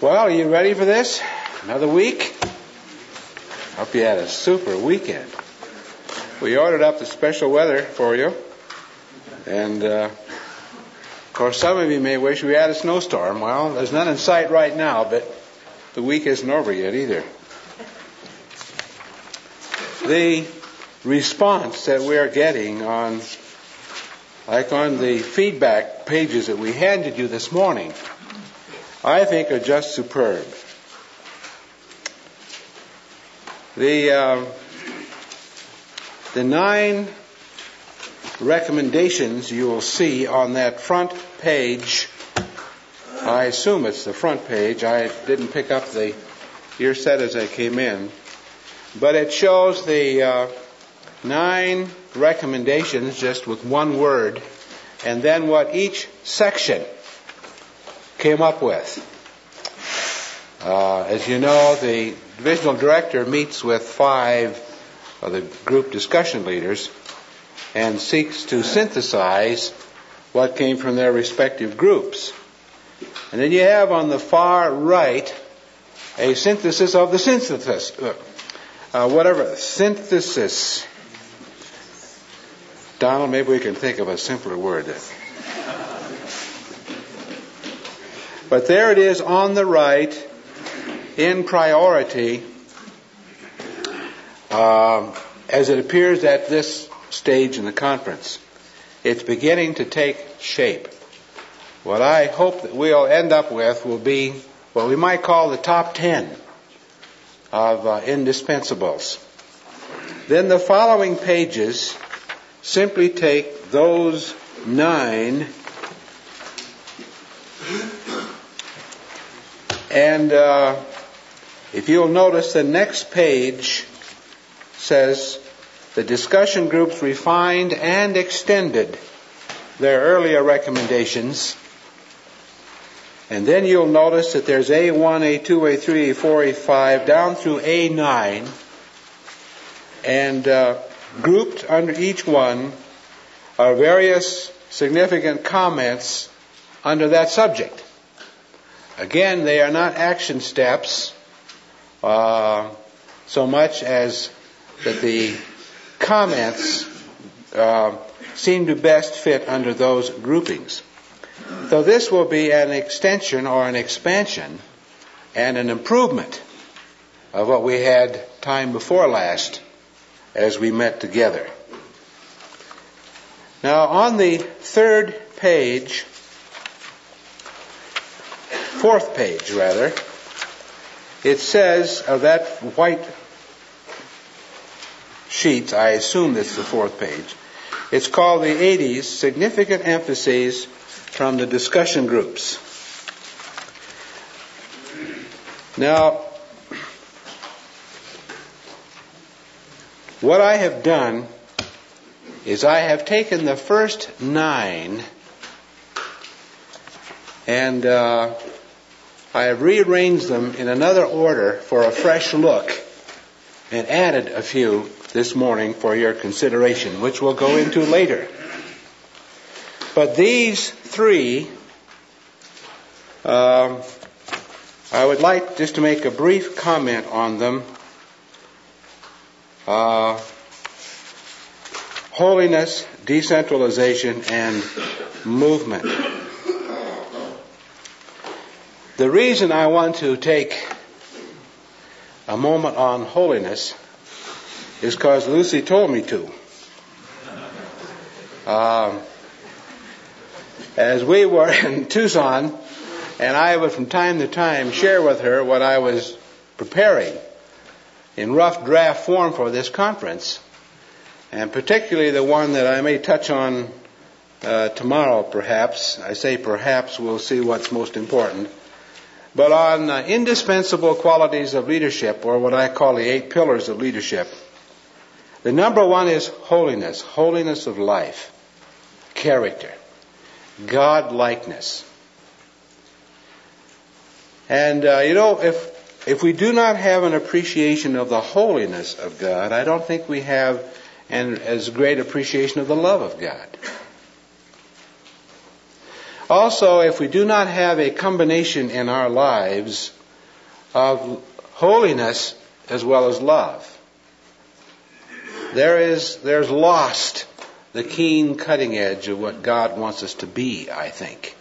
Well, are you ready for this? Another week? Hope you had a super weekend. We ordered up the special weather for you. And, of course, some of you may wish we had a snowstorm. Well, there's none in sight right now, but the week isn't over yet either. The response that we are getting on the feedback pages that we handed you this morning, I think are just superb. The 9 recommendations you will see on that front page, I assume it's the front page. I didn't pick up the ear set as I came in. But it shows the 9 recommendations just with one word, and then what each section came up with. As you know, the divisional director meets with 5 of the group discussion leaders and seeks to synthesize what came from their respective groups. And then you have on the far right a synthesis of the synthesis. Synthesis. Donald, maybe we can think of a simpler word. But there it is on the right, in priority, as it appears at this stage in the conference. It's beginning to take shape. What I hope that we'll end up with will be what we might call the top 10 of indispensables. Then the following pages simply take those 9 and if you'll notice, the next page says the discussion groups refined and extended their earlier recommendations. And then you'll notice that there's A1, A2, A3, A4, A5, down through A9. And grouped under each one are various significant comments under that subject. Again, they are not action steps so much as that the comments seem to best fit under those groupings. So this will be an extension or an expansion and an improvement of what we had time before last as we met together. Now on the fourth page, it says of that white sheet, I assume this is the 4th page, it's called the 80s, Significant Emphases from the Discussion Groups. Now, what I have done is I have taken the first 9 and I have rearranged them in another order for a fresh look and added a few this morning for your consideration, which we'll go into later. But these 3, I would like just to make a brief comment on them. Holiness, decentralization, and movement. The reason I want to take a moment on holiness is because Lucy told me to. As we were in Tucson, and I would from time to time share with her what I was preparing in rough draft form for this conference, and particularly the one that I may touch on tomorrow perhaps. I say perhaps, we'll see what's most important. But on indispensable qualities of leadership, or what I call the 8 pillars of leadership, the number 1 is holiness, holiness of life, character, God-likeness. And, if we do not have an appreciation of the holiness of God, I don't think we have as great appreciation of the love of God. Also, if we do not have a combination in our lives of holiness as well as love, there's lost the keen cutting edge of what God wants us to be, I think.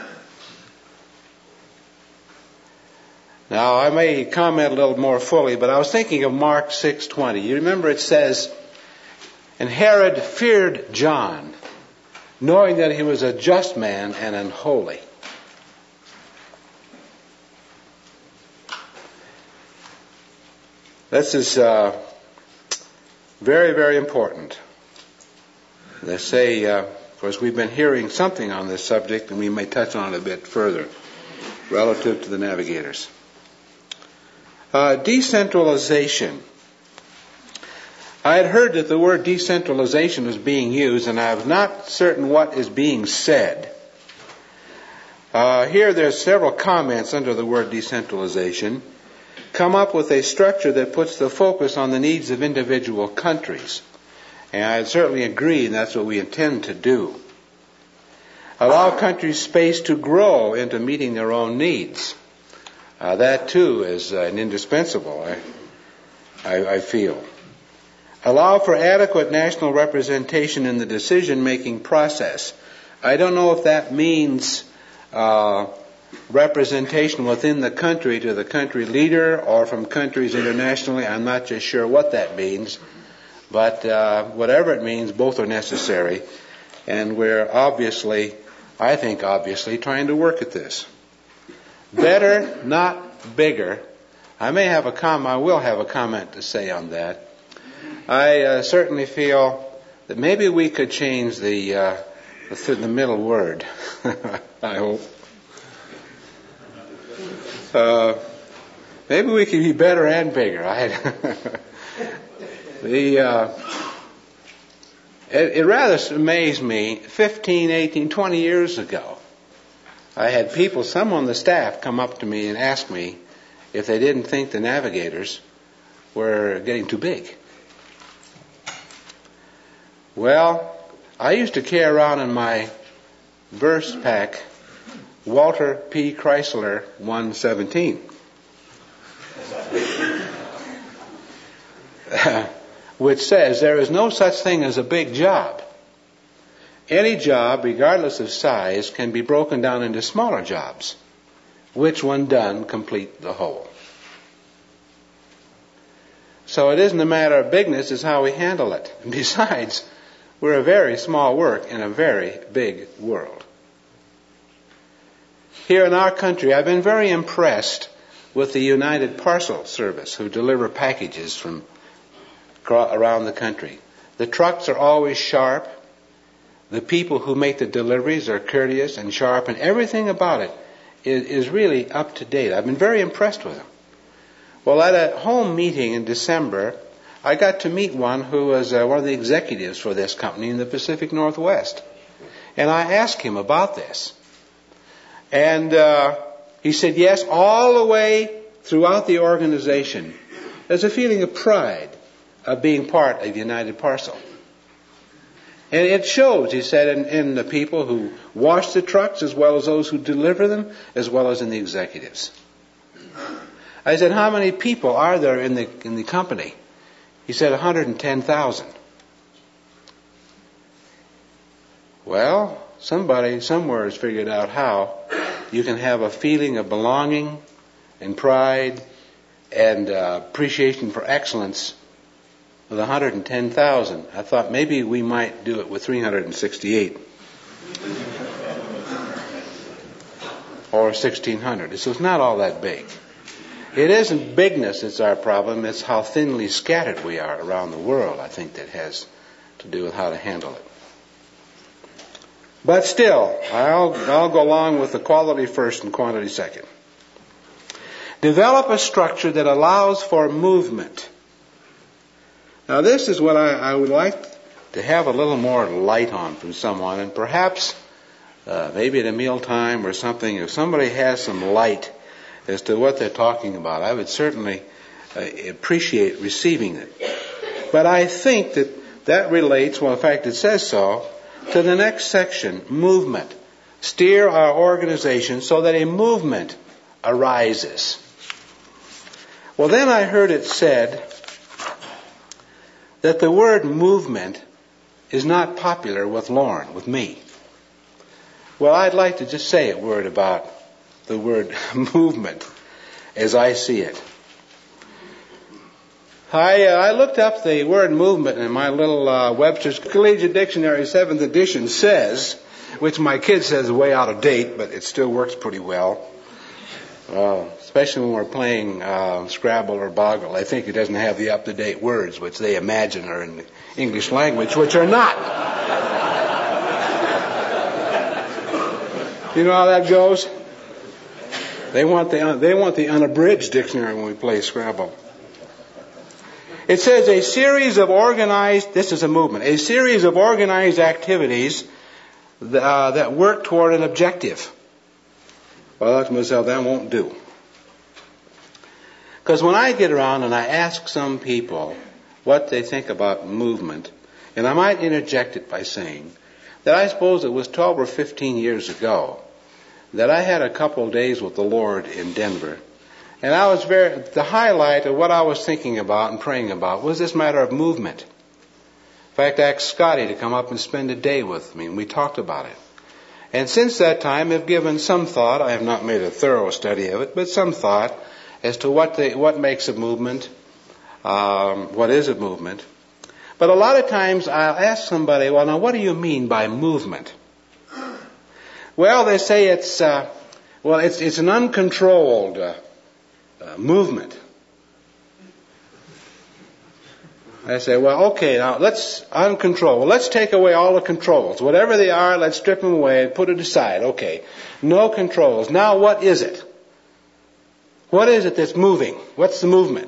Now, I may comment a little more fully, but I was thinking of Mark 6:20. You remember it says, "And Herod feared John, knowing that he was a just man and unholy." This is very, very important. They say, of course, we've been hearing something on this subject, and we may touch on it a bit further relative to the navigators. Decentralization. I had heard that the word decentralization was being used, and I was not certain what is being said. Here there's several comments under the word decentralization. Come up with a structure that puts the focus on the needs of individual countries. And I certainly agree, and that's what we intend to do. Allow countries space to grow into meeting their own needs. That too is an indispensable, I feel. Allow for adequate national representation in the decision-making process. I don't know if that means representation within the country to the country leader or from countries internationally. I'm not just sure what that means. But whatever it means, both are necessary. And we're obviously, trying to work at this. Better, not bigger. I will have a comment to say on that. I certainly feel that maybe we could change the middle word. I hope. Maybe we could be better and bigger. It rather amazed me, 15, 18, 20 years ago, I had some on the staff come up to me and ask me if they didn't think the navigators were getting too big. Well, I used to carry around in my verse pack Walter P. Chrysler 117. Which says there is no such thing as a big job. Any job, regardless of size, can be broken down into smaller jobs, which when done complete the whole. So it isn't a matter of bigness, it's how we handle it. And besides, we're a very small work in a very big world. Here in our country, I've been very impressed with the United Parcel Service, who deliver packages from around the country. The trucks are always sharp. The people who make the deliveries are courteous and sharp, and everything about it is really up to date. I've been very impressed with them. Well, at a home meeting in December, I got to meet one who was one of the executives for this company in the Pacific Northwest. And I asked him about this. And he said, yes, all the way throughout the organization, there's a feeling of pride of being part of United Parcel. And it shows, he said, in the people who wash the trucks as well as those who deliver them, as well as in the executives. I said, how many people are there in the company? He said, 110,000. Well, somebody somewhere has figured out how you can have a feeling of belonging and pride and appreciation for excellence with 110,000. I thought maybe we might do it with 368. Or 1,600. So it's not all that big. It isn't bigness that's our problem. It's how thinly scattered we are around the world, I think, that has to do with how to handle it. But still, I'll go along with the quality first and quantity second. Develop a structure that allows for movement. Now this is what I would like to have a little more light on from someone, and perhaps maybe at a mealtime or something, if somebody has some light as to what they're talking about, I would certainly appreciate receiving it. But I think that relates, well in fact it says so, to the next section, movement. steer our organization so that a movement arises. Well, then I heard it said that the word movement is not popular with Lauren, with me. Well, I'd like to just say a word about the word movement as I see it. I looked up the word movement in my little Webster's Collegiate Dictionary 7th edition says, which my kid says is way out of date, but it still works pretty well. Especially when we're playing Scrabble or Boggle. I think it doesn't have the up-to-date words, which they imagine are in the English language, which are not. You know how that goes? They want the unabridged dictionary when we play Scrabble. It says a series of organized, this is a movement, a series of organized activities that work toward an objective. Well, I thought to myself, that won't do. Because when I get around and I ask some people what they think about movement, and I might interject it by saying that I suppose it was 12 or 15 years ago that I had a couple of days with the Lord in Denver. And the highlight of what I was thinking about and praying about was this matter of movement. In fact, I asked Scotty to come up and spend a day with me, and we talked about it. And since that time, I've given some thought. I have not made a thorough study of it, but some thought as to what makes a movement, what is a movement. But a lot of times I'll ask somebody, well, now what do you mean by movement? Well, they say it's an uncontrolled movement. I say, well, okay, now let's uncontrol. Well, let's take away all the controls. Whatever they are, let's strip them away and put it aside. Okay, no controls. Now what is it? What is it that's moving? What's the movement?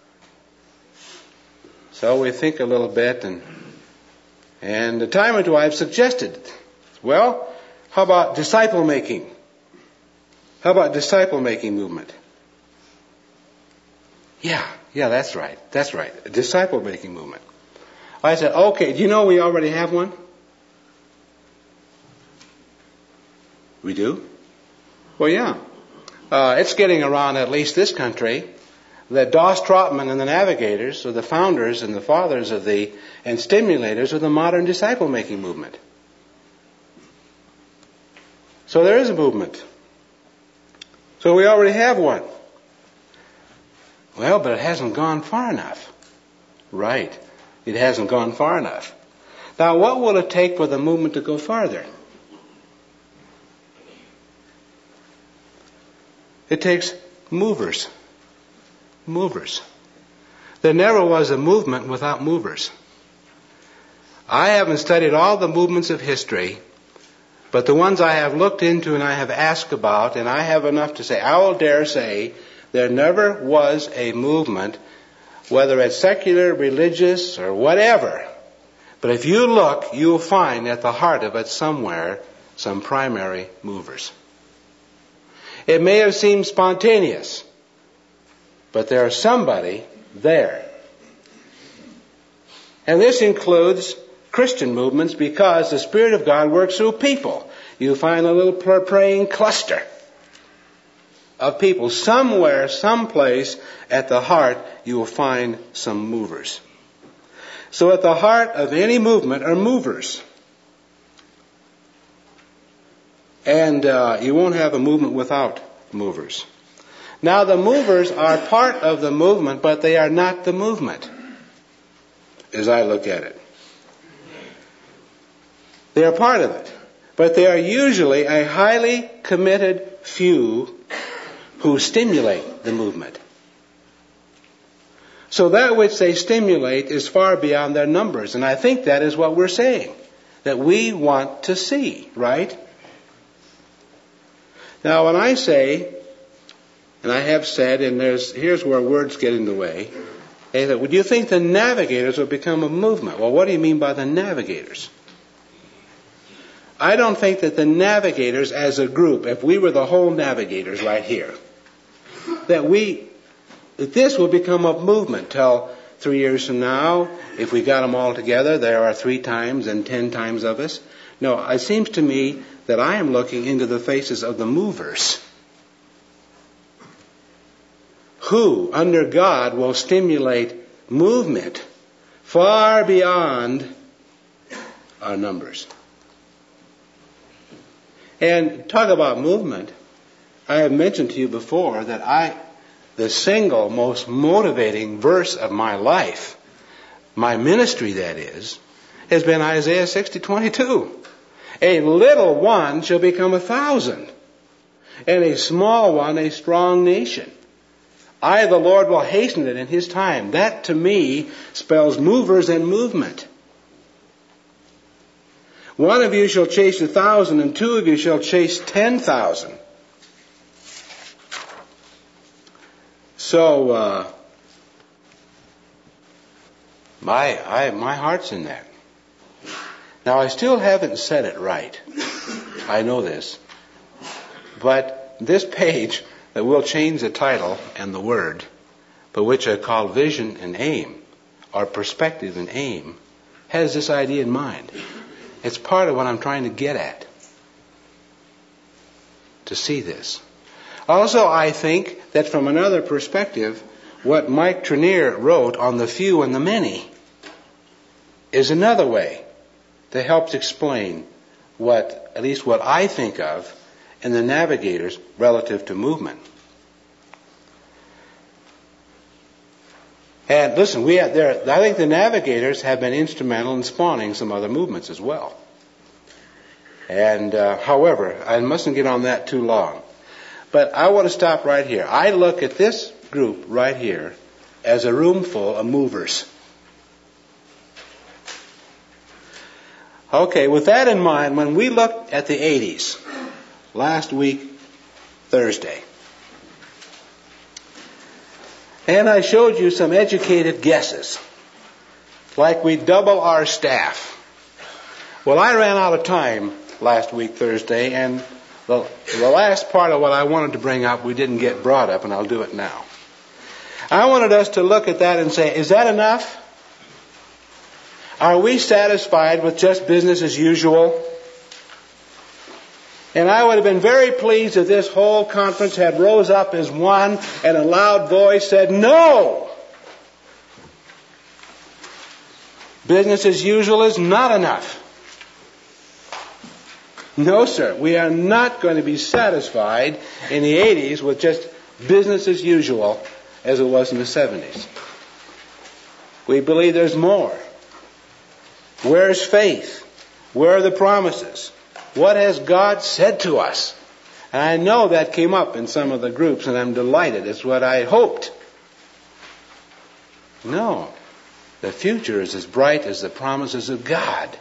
So we think a little bit, and a time or two I've suggested, well, how about disciple making? How about disciple making movement? Yeah, that's right. A disciple making movement. I said, okay, do you know we already have one? We do? Well, yeah. It's getting around at least this country that Doss Trotman and the Navigators are the founders and the fathers of and stimulators of the modern disciple making movement. So there is a movement. So we already have one. Well, but it hasn't gone far enough. Right. It hasn't gone far enough. Now, what will it take for the movement to go farther? It takes movers. Movers. There never was a movement without movers. I haven't studied all the movements of history, but the ones I have looked into and I have asked about, and I have enough to say, I will dare say, there never was a movement, whether it's secular, religious, or whatever. But if you look, you'll find at the heart of it somewhere some primary movers. It may have seemed spontaneous, but there's somebody there. And this includes Christian movements because the Spirit of God works through people. You find a little praying cluster of people. Somewhere, someplace at the heart, you will find some movers. So at the heart of any movement are movers. And you won't have a movement without movers. Now the movers are part of the movement, but they are not the movement, as I look at it. They are part of it, but they are usually a highly committed few who stimulate the movement. So that which they stimulate is far beyond their numbers, and I think that is what we're saying, that we want to see, right? Now when I say, and I have said, and here's where words get in the way, is that, would you think the Navigators will become a movement? Well, what do you mean by the Navigators? I don't think that the Navigators as a group, if we were the whole Navigators right here, that this will become a movement till 3 years from now. If we got them all together, there are 3 times and 10 times of us. No, it seems to me that I am looking into the faces of the movers, who, under God, will stimulate movement far beyond our numbers. And talk about movement. I have mentioned to you before that the single most motivating verse of my life, my ministry that is, has been Isaiah 60:22. A little one shall become 1,000, and a small one a strong nation. I, the Lord, will hasten it in His time. That, to me, spells movers and movement. One of you shall chase 1,000, and two of you shall chase 10,000. So, my heart's in that. Now, I still haven't said it right. I know this. But this page, that will change the title and the word, but which I call Vision and Aim, or Perspective and Aim, has this idea in mind. It's part of what I'm trying to get at, to see this. Also, I think that from another perspective, what Mike Trenier wrote on the few and the many is another way that helps explain at least what I think of in the navigators relative to movement. And listen, I think the navigators have been instrumental in spawning some other movements as well. And however, I mustn't get on that too long. But I want to stop right here. I look at this group right here as a room full of movers. Okay, with that in mind, when we looked at the 80s, last week, Thursday, and I showed you some educated guesses, like we double our staff. Well, I ran out of time last week, Thursday, and the last part of what I wanted to bring up we didn't get brought up, and I'll do it now. I wanted us to look at that and say, is that enough? Are we satisfied with just business as usual? And I would have been very pleased if this whole conference had rose up as one and a loud voice said, no! Business as usual is not enough. No, sir. We are not going to be satisfied in the 80s with just business as usual as it was in the 70s. We believe there's more. Where's faith? Where are the promises? What has God said to us? And I know that came up in some of the groups, and I'm delighted. It's what I hoped. No. The future is as bright as the promises of God.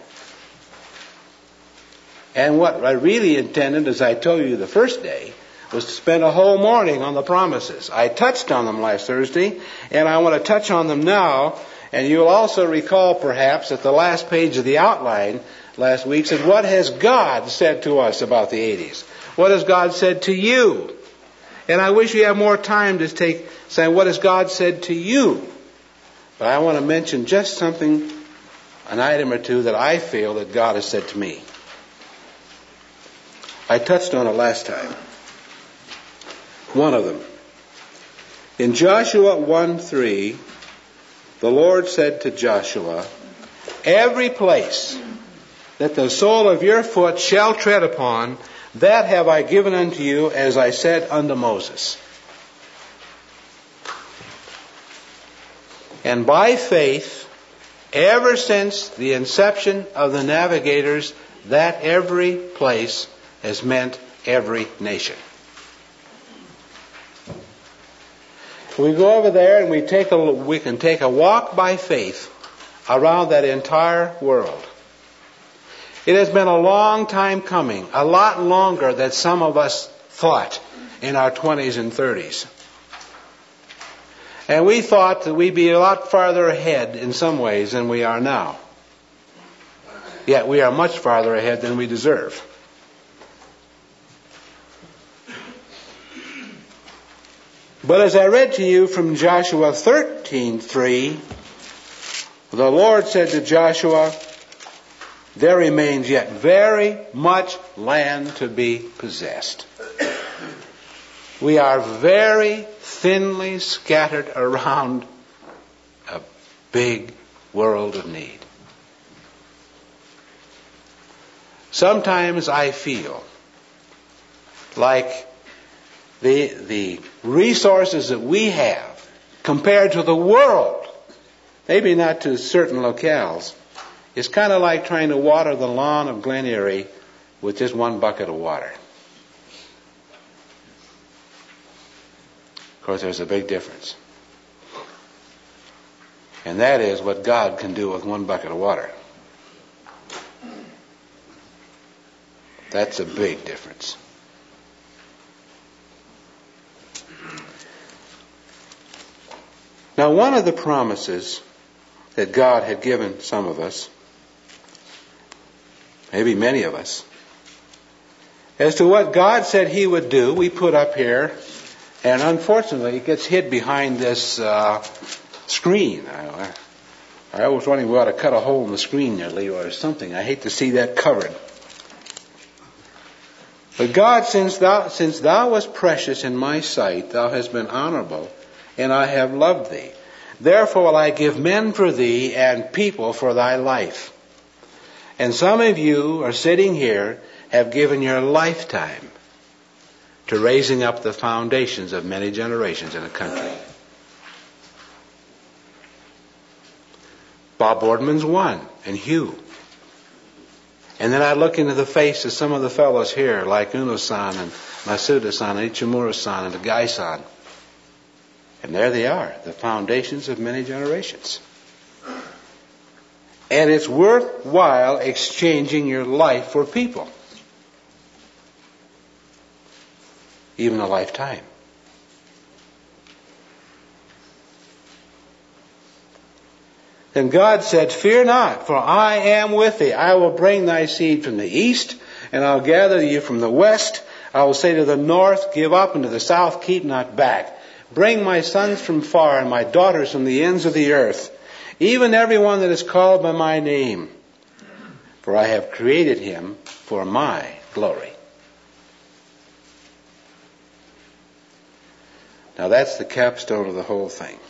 And what I really intended, as I told you the first day, was to spend a whole morning on the promises. I touched on them last Thursday, and I want to touch on them now. And you'll also recall, perhaps, that the last page of the outline last week said, what has God said to us about the 80s? What has God said to you? And I wish we had more time to say, what has God said to you? But I want to mention just something, an item or two that I feel that God has said to me. I touched on it last time. One of them. In Joshua 1:3, the Lord said to Joshua, every place that the sole of your foot shall tread upon, that have I given unto you, as I said unto Moses. And by faith, ever since the inception of the navigators, that every place has meant every nation. We go over there and we can take a walk by faith around that entire world. It has been a long time coming, a lot longer than some of us thought in our 20s and 30s. And we thought that we'd be a lot farther ahead in some ways than we are now. Yet we are much farther ahead than we deserve. But as I read to you from Joshua 13:3, the Lord said to Joshua, there remains yet very much land to be possessed. We are very thinly scattered around a big world of need. Sometimes I feel like the resources that we have compared to the world, maybe not to certain locales, is kind of like trying to water the lawn of Glen Erie with just one bucket of water. Of course, there's a big difference. And that is what God can do with one bucket of water. That's a big difference. Now, one of the promises that God had given some of us, maybe many of us, as to what God said He would do, we put up here, and unfortunately it gets hid behind this screen. I was wondering we ought to cut a hole in the screen there, Leo, or something. I hate to see that covered. But God, since thou wast precious in my sight, thou hast been honorable, and I have loved thee. Therefore will I give men for thee and people for thy life. And some of you are sitting here, have given your lifetime to raising up the foundations of many generations in a country. Bob Boardman's one, and Hugh. And then I look into the face of some of the fellows here, like Uno-san and Masuda-san and Ichimura-san and the Gai-san. And there they are, the foundations of many generations. And it's worthwhile exchanging your life for people. Even a lifetime. Then God said, fear not, for I am with thee. I will bring thy seed from the east, and I'll gather you from the west. I will say to the north, give up, and to the south, keep not back. Bring my sons from far, and my daughters from the ends of the earth, even everyone that is called by my name. For I have created him for my glory. Now that's the capstone of the whole thing.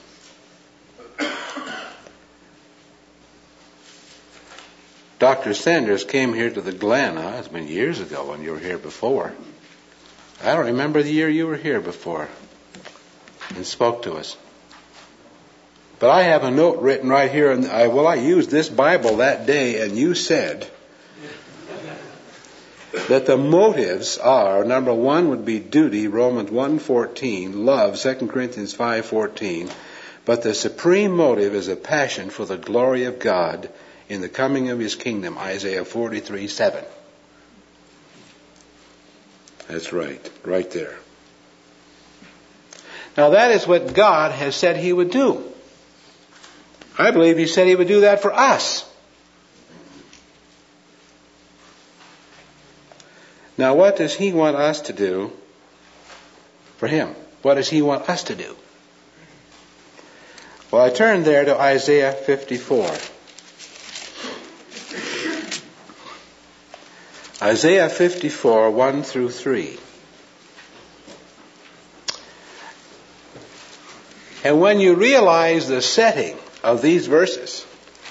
Dr. Sanders came here to the Glen. It's been years ago when you were here before. I don't remember the year you were here before and spoke to us. But I have a note written right here, and I used this Bible that day, and you said that the motives are, number one would be duty, Romans 1:14, love, 2 Corinthians 5:14, but the supreme motive is a passion for the glory of God in the coming of His kingdom, Isaiah 43:7. That's right there. Now that is what God has said He would do. I believe He said He would do that for us. Now what does He want us to do for Him? What does He want us to do? Well, I turn there to Isaiah 54. Isaiah 54, 1 through 3. And when you realize the setting of these verses,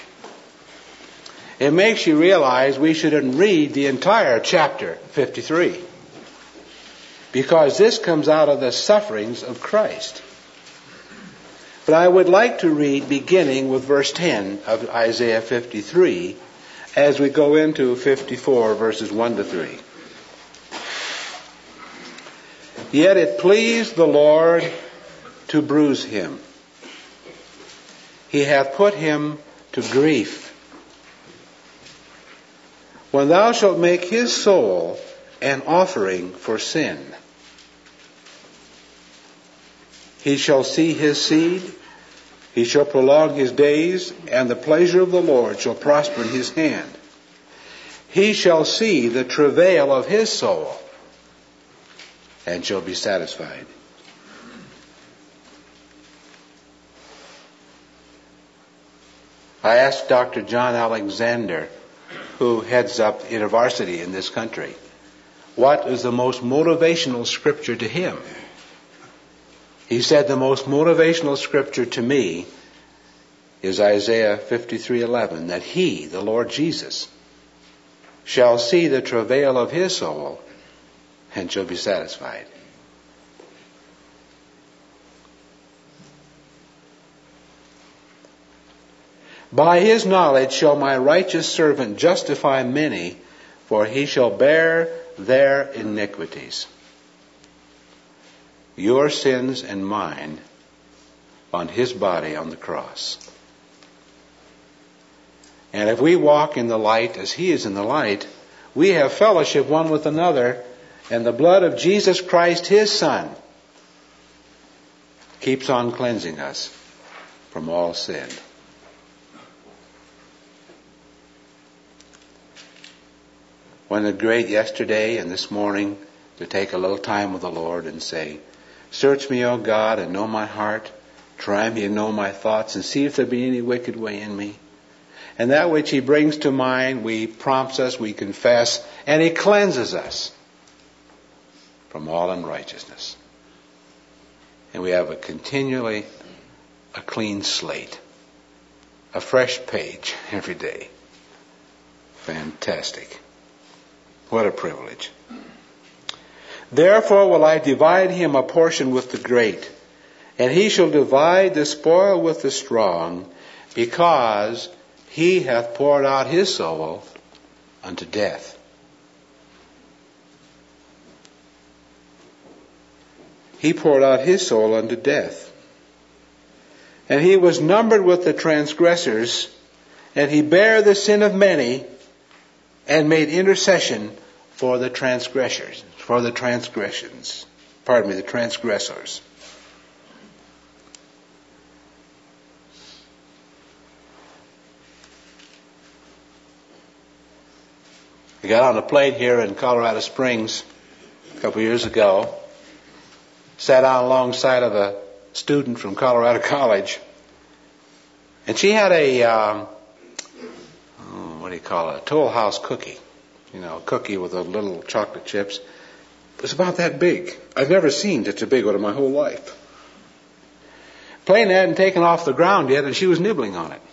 it makes you realize we shouldn't read the entire chapter 53. Because this comes out of the sufferings of Christ. But I would like to read beginning with verse 10 of Isaiah 53 as we go into 54 verses 1 to 3. Yet it pleased the Lord to bruise him. He hath put him to grief. When thou shalt make his soul an offering for sin, he shall see his seed, he shall prolong his days, and the pleasure of the Lord shall prosper in his hand. He shall see the travail of his soul, and shall be satisfied. I asked Dr. John Alexander who heads up InterVarsity in this country, what is the most motivational scripture to him? He said the most motivational scripture to me is Isaiah 53:11, that he, the Lord Jesus, shall see the travail of his soul and shall be satisfied. By his knowledge shall my righteous servant justify many, for he shall bear their iniquities. Your sins and mine on his body on the cross. And if we walk in the light as he is in the light, we have fellowship one with another, and the blood of Jesus Christ, his Son, keeps on cleansing us from all sin. Wasn't it great yesterday and this morning to take a little time with the Lord and say, search me, O God, and know my heart. Try me and know my thoughts, and see if there be any wicked way in me. And that which he brings to mind, we prompts us, we confess, and he cleanses us from all unrighteousness. And we have a continually a clean slate, a fresh page every day. Fantastic. What a privilege. Therefore will I divide him a portion with the great, and he shall divide the spoil with the strong, because he hath poured out his soul unto death. He poured out his soul unto death. And he was numbered with the transgressors, and he bare the sin of many, and made intercession for the transgressors. The transgressors. I got on a plane here in Colorado Springs a couple years ago, sat down alongside of a student from Colorado College, and she had a a Toll House cookie. A cookie with a little chocolate chips. It was about that big. I've never seen such a big one in my whole life. Plane hadn't taken off the ground yet, and she was nibbling on it.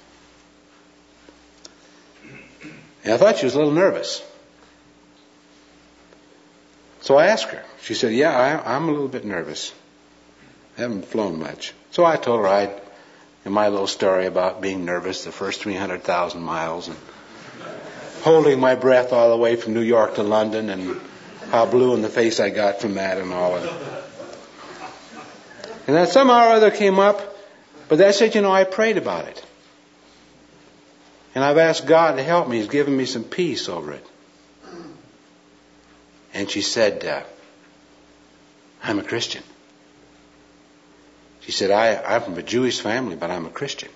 And I thought she was a little nervous. So I asked her. She said, yeah, I'm a little bit nervous. I haven't flown much. So I told her in my little story about being nervous the first 300,000 miles and holding my breath all the way from New York to London, and how blue in the face I got from that and all that. And then somehow or other came up, but I said, I prayed about it. And I've asked God to help me. He's given me some peace over it. And she said, I'm a Christian. She said, I'm from a Jewish family, but I'm a Christian.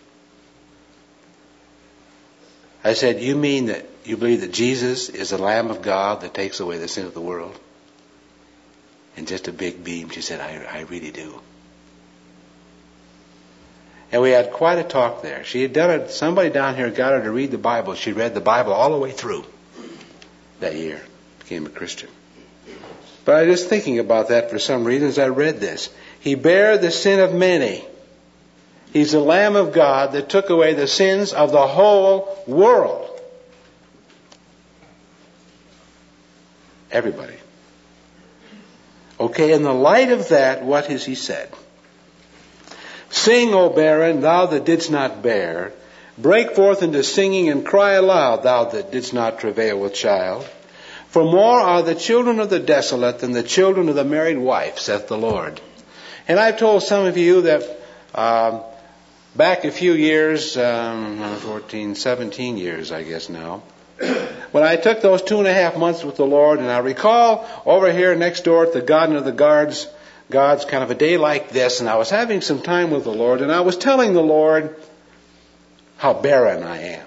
I said, you mean that you believe that Jesus is the Lamb of God that takes away the sin of the world? And just a big beam, she said, I really do. And we had quite a talk there. She had done it, somebody down here got her to read the Bible. She read the Bible all the way through that year. Became a Christian. But I was just thinking about that for some reason as I read this. He bare the sin of many. He's the Lamb of God that took away the sins of the whole world. Everybody. Okay, in the light of that, what has he said? Sing, O barren, thou that didst not bear. Break forth into singing and cry aloud, thou that didst not travail with child. For more are the children of the desolate than the children of the married wife, saith the Lord. And I've told some of you that back a few years, 14, 17 years, I guess now, when I took those 2.5 months with the Lord, and I recall over here next door at the Garden of the God's kind of a day like this, and I was having some time with the Lord, and I was telling the Lord how barren I am.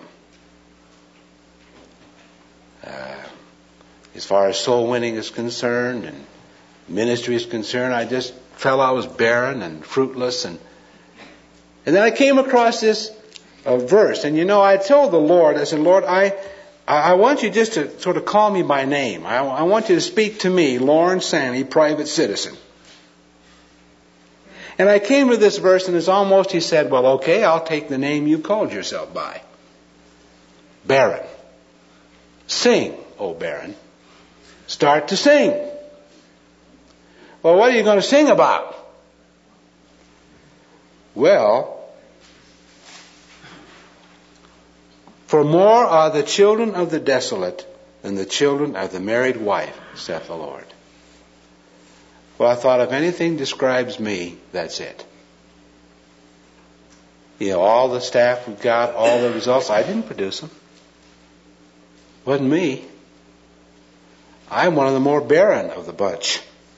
As far as soul winning is concerned and ministry is concerned, I just felt I was barren and fruitless. And then I came across this verse. And I told the Lord, I said, Lord, I I want you just to sort of call me by name. I want you to speak to me, Lawrence Sanny, private citizen. And I came to this verse, and it's almost, he said, well, okay, I'll take the name you called yourself by. Barren. Sing, O barren. Start to sing. Well, what are you going to sing about? Well, for more are the children of the desolate than the children of the married wife, saith the Lord. Well, I thought if anything describes me, that's it. You know, all the staff we've got, all the results, I didn't produce them. Wasn't me. I'm one of the more barren of the bunch.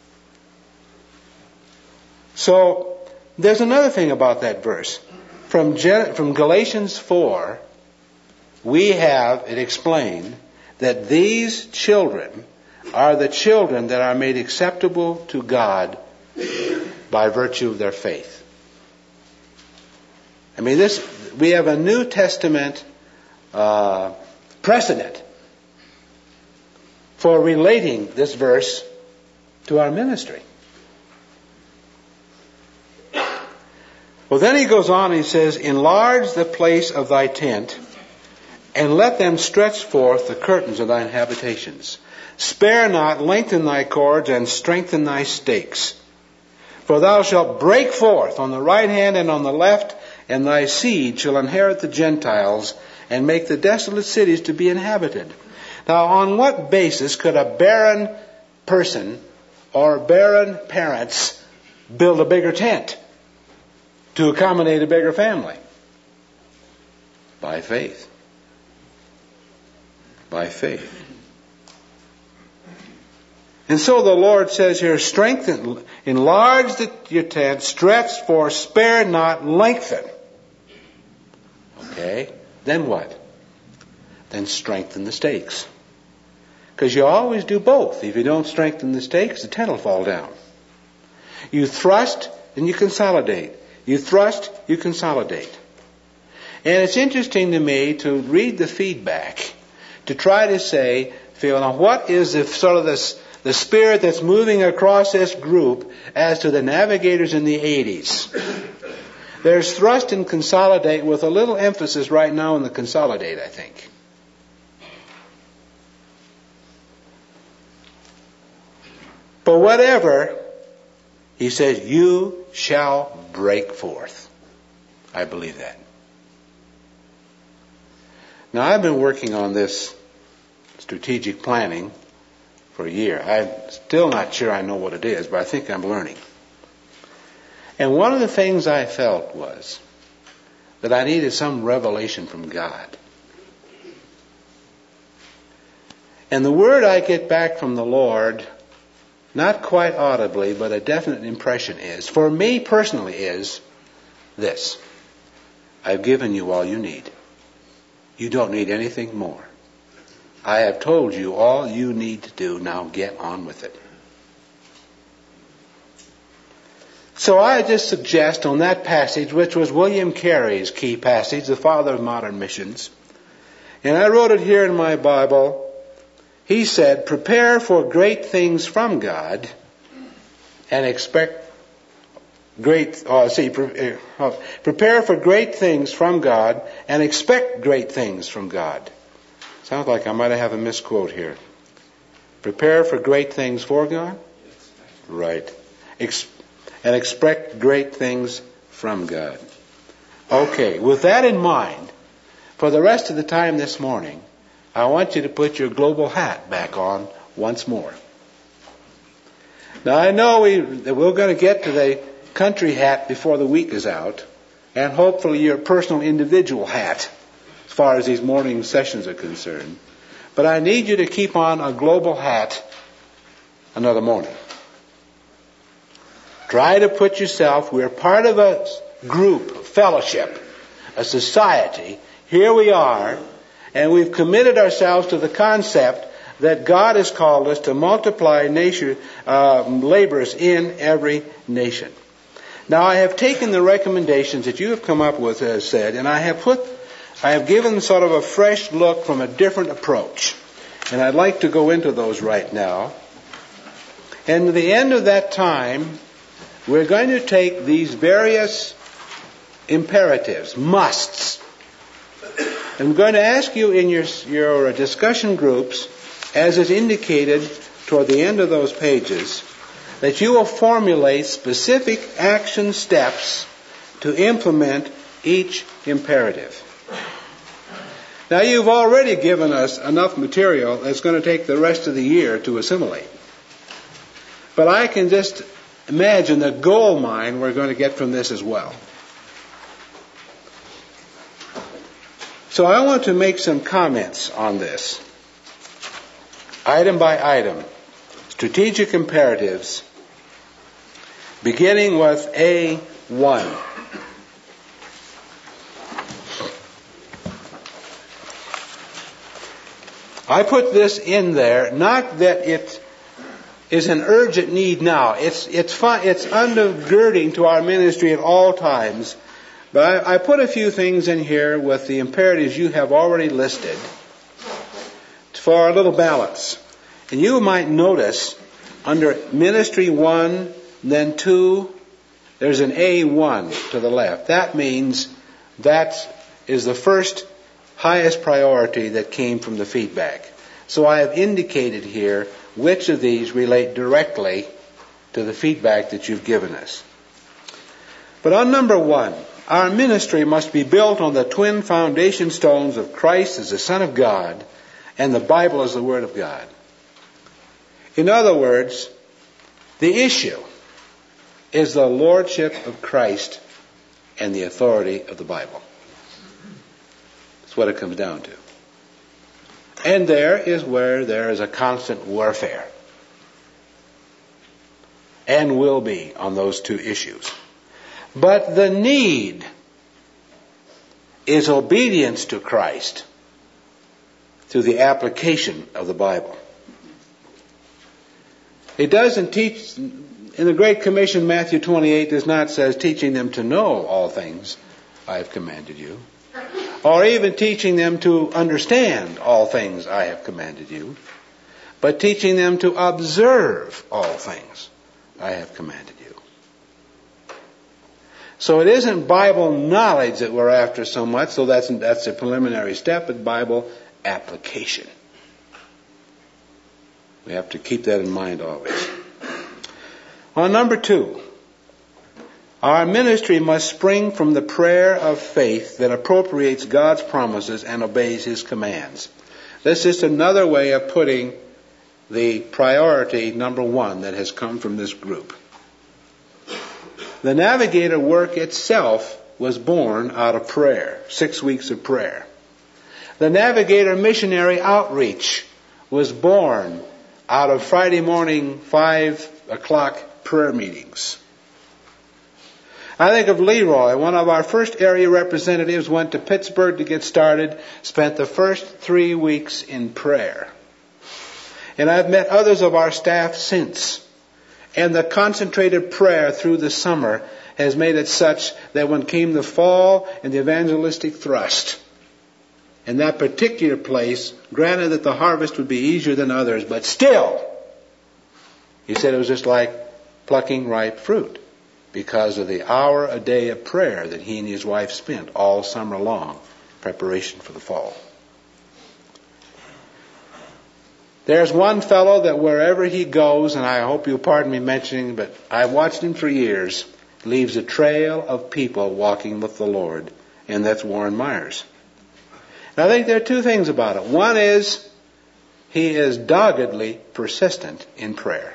So, there's another thing about that verse. From Galatians 4, we have it explained that these children are the children that are made acceptable to God by virtue of their faith. I mean, we have a New Testament precedent for relating this verse to our ministry. Well, then he goes on and he says, enlarge the place of thy tent, and let them stretch forth the curtains of thine habitations. Spare not, lengthen thy cords, and strengthen thy stakes. For thou shalt break forth on the right hand and on the left, and thy seed shall inherit the Gentiles, and make the desolate cities to be inhabited. Now, on what basis could a barren person or barren parents build a bigger tent to accommodate a bigger family? By faith. By faith. And so the Lord says here, strengthen, enlarge your tent, stretch forth, spare not, lengthen. Okay, then what? Then strengthen the stakes. Because you always do both. If you don't strengthen the stakes, the tent will fall down. You thrust, and you consolidate. You thrust, you consolidate. And it's interesting to me to read the feedback, to try to say, Phil, now what is the spirit that's moving across this group as to the navigators in the 80s? There's thrust and consolidate with a little emphasis right now on the consolidate, I think. But whatever, he says, you shall break forth. I believe that. Now, I've been working on this strategic planning for a year. I'm still not sure I know what it is, but I think I'm learning. And one of the things I felt was that I needed some revelation from God. And the word I get back from the Lord, not quite audibly, but a definite impression is, for me personally, is this. I've given you all you need. You don't need anything more. I have told you all you need to do. Now get on with it. So I just suggest on that passage, which was William Carey's key passage, the father of modern missions, and I wrote it here in my Bible. He said, prepare for great things from God and expect prepare for great things from God and expect great things from God. Sounds like I might have a misquote here. Prepare for great things for God? Right. And expect great things from God. Okay, with that in mind, for the rest of the time this morning, I want you to put your global hat back on once more. Now I know we're going to get to the country hat before the week is out, and hopefully your personal individual hat as far as these morning sessions are concerned. But I need you to keep on a global hat another morning. Try to put yourself, we're part of a group, a fellowship, a society. Here we are, and we've committed ourselves to the concept that God has called us to multiply laborers in every nation. Now, I have taken the recommendations that you have come up with, as said, and I have put I have given sort of a fresh look from a different approach. And I'd like to go into those right now. And at the end of that time, we're going to take these various imperatives, musts. And I'm going to ask you in your discussion groups, as is indicated toward the end of those pages, that you will formulate specific action steps to implement each imperative. Now, you've already given us enough material that's going to take the rest of the year to assimilate. But I can just imagine the gold mine we're going to get from this as well. So I want to make some comments on this. Item by item. Strategic imperatives, beginning with A1. I put this in there, not that it is an urgent need now. It's undergirding to our ministry at all times. But I put a few things in here with the imperatives you have already listed for a little balance. And you might notice under Ministry 1, then 2, there's an A1 to the left. That means that is the first highest priority that came from the feedback. So I have indicated here which of these relate directly to the feedback that you've given us. But on number 1, our ministry must be built on the twin foundation stones of Christ as the Son of God and the Bible as the Word of God. In other words, the issue is the lordship of Christ and the authority of the Bible. That's what it comes down to. And there is where there is a constant warfare. And will be on those two issues. But the need is obedience to Christ through the application of the Bible. It doesn't teach, in the Great Commission, Matthew 28 does not say teaching them to know all things I have commanded you, or even teaching them to understand all things I have commanded you, but teaching them to observe all things I have commanded you. So it isn't Bible knowledge that we're after so much, so that's a preliminary step, but Bible application. We have to keep that in mind always. On number 2, our ministry must spring from the prayer of faith that appropriates God's promises and obeys His commands. This is another way of putting the priority number 1 that has come from this group. The Navigator work itself was born out of prayer, 6 weeks of prayer. The Navigator missionary outreach was born out of Friday morning 5 o'clock prayer meetings. I think of Leroy, one of our first area representatives, went to Pittsburgh to get started, spent the first 3 weeks in prayer. And I've met others of our staff since. And the concentrated prayer through the summer has made it such that when came the fall and the evangelistic thrust, in that particular place, granted that the harvest would be easier than others, but still, he said it was just like plucking ripe fruit because of the hour a day of prayer that he and his wife spent all summer long, preparation for the fall. There's one fellow that wherever he goes, and I hope you'll pardon me mentioning, but I've watched him for years, leaves a trail of people walking with the Lord, and that's Warren Myers. And I think there are 2 things about it. One is, he is doggedly persistent in prayer.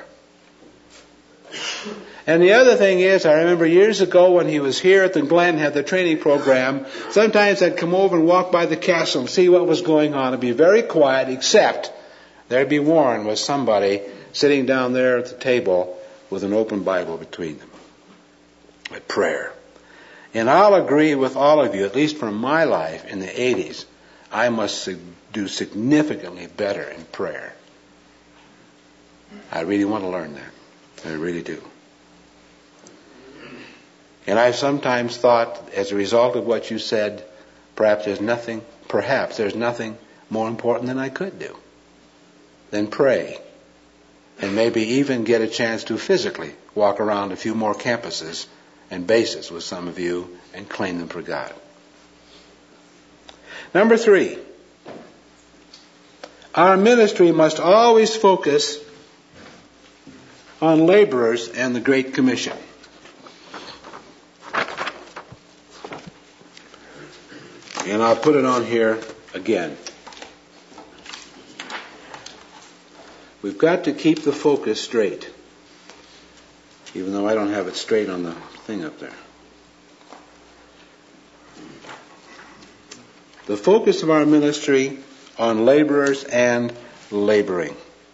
And the other thing is, I remember years ago when he was here at the Glen, had the training program, sometimes I'd come over and walk by the castle and see what was going on. It'd be very quiet, except there'd be Warren with somebody sitting down there at the table with an open Bible between them. At prayer. And I'll agree with all of you, at least from my life in the 80s, I must do significantly better in prayer. I really want to learn that. I really do. And I've sometimes thought, as a result of what you said, perhaps there's nothing more important than I could do than pray, and maybe even get a chance to physically walk around a few more campuses and bases with some of you and claim them for God. Number 3, our ministry must always focus on laborers and the Great Commission. And I'll put it on here again. We've got to keep the focus straight, even though I don't have it straight on the thing up there. The focus of our ministry on laborers and laboring.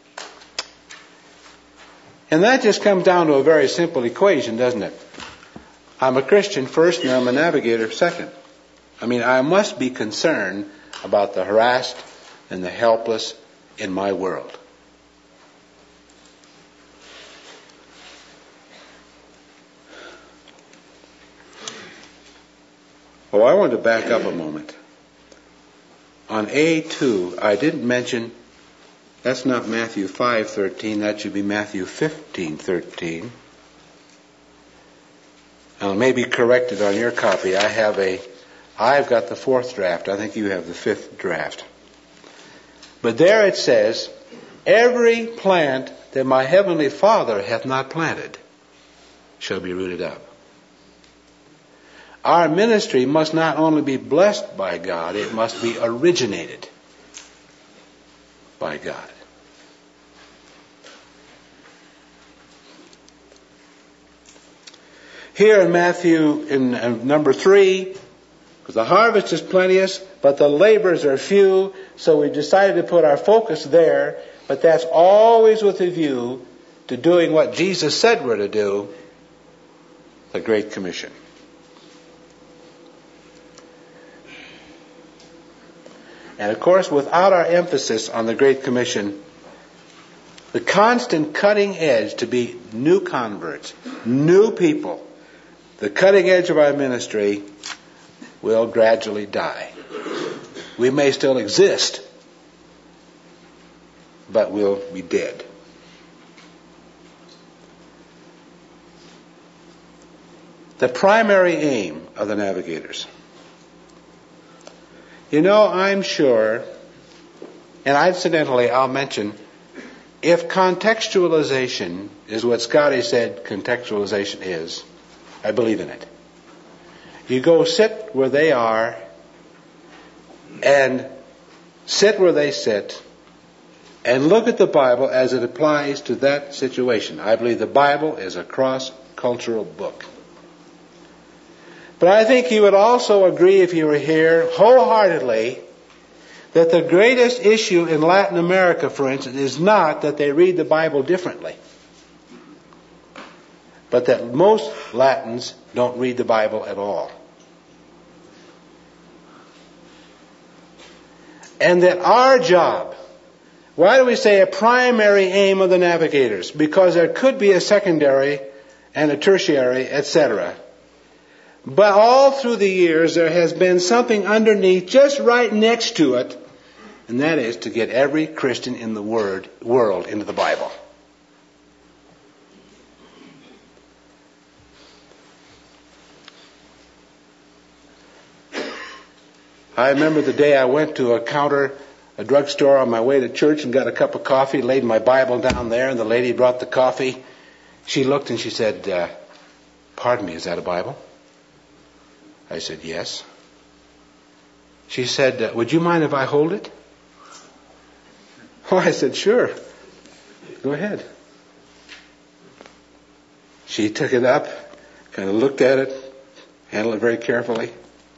And that just comes down to a very simple equation, doesn't it? I'm a Christian first and I'm a navigator second. I must be concerned about the harassed and the helpless in my world. Oh, I want to back up a moment. On A2, I didn't mention, that's not Matthew 5:13, that should be Matthew 15:13. Now, it may be corrected on your copy. I've got the 4th draft. I think you have the 5th draft. But there it says, every plant that my heavenly Father hath not planted shall be rooted up. Our ministry must not only be blessed by God, it must be originated by God. Here in Matthew, in number 3, because the harvest is plenteous, but the laborers are few, so we decided to put our focus there, but that's always with a view to doing what Jesus said we're to do, the Great Commission. And of course, without our emphasis on the Great Commission, the constant cutting edge to be new converts, new people, the cutting edge of our ministry will gradually die. We may still exist, but we'll be dead. The primary aim of the navigators. I'm sure, and incidentally I'll mention, if contextualization is what Scotty said contextualization is, I believe in it. You go sit where they are and sit where they sit and look at the Bible as it applies to that situation. I believe the Bible is a cross-cultural book. But I think you would also agree, if you were here, wholeheartedly, that the greatest issue in Latin America, for instance, is not that they read the Bible differently, but that most Latins don't read the Bible at all. And that our job, why do we say a primary aim of the navigators? Because there could be a secondary and a tertiary, etc. But all through the years, there has been something underneath, just right next to it, and that is to get every Christian in the world into the Bible. I remember the day I went to a drugstore on my way to church and got a cup of coffee, laid my Bible down there, and the lady brought the coffee. She looked and she said, "Pardon me, is that a Bible?" I said, "Yes." She said, "Would you mind if I hold it?" Oh, I said, "Sure. Go ahead." She took it up, kind of looked at it, handled it very carefully.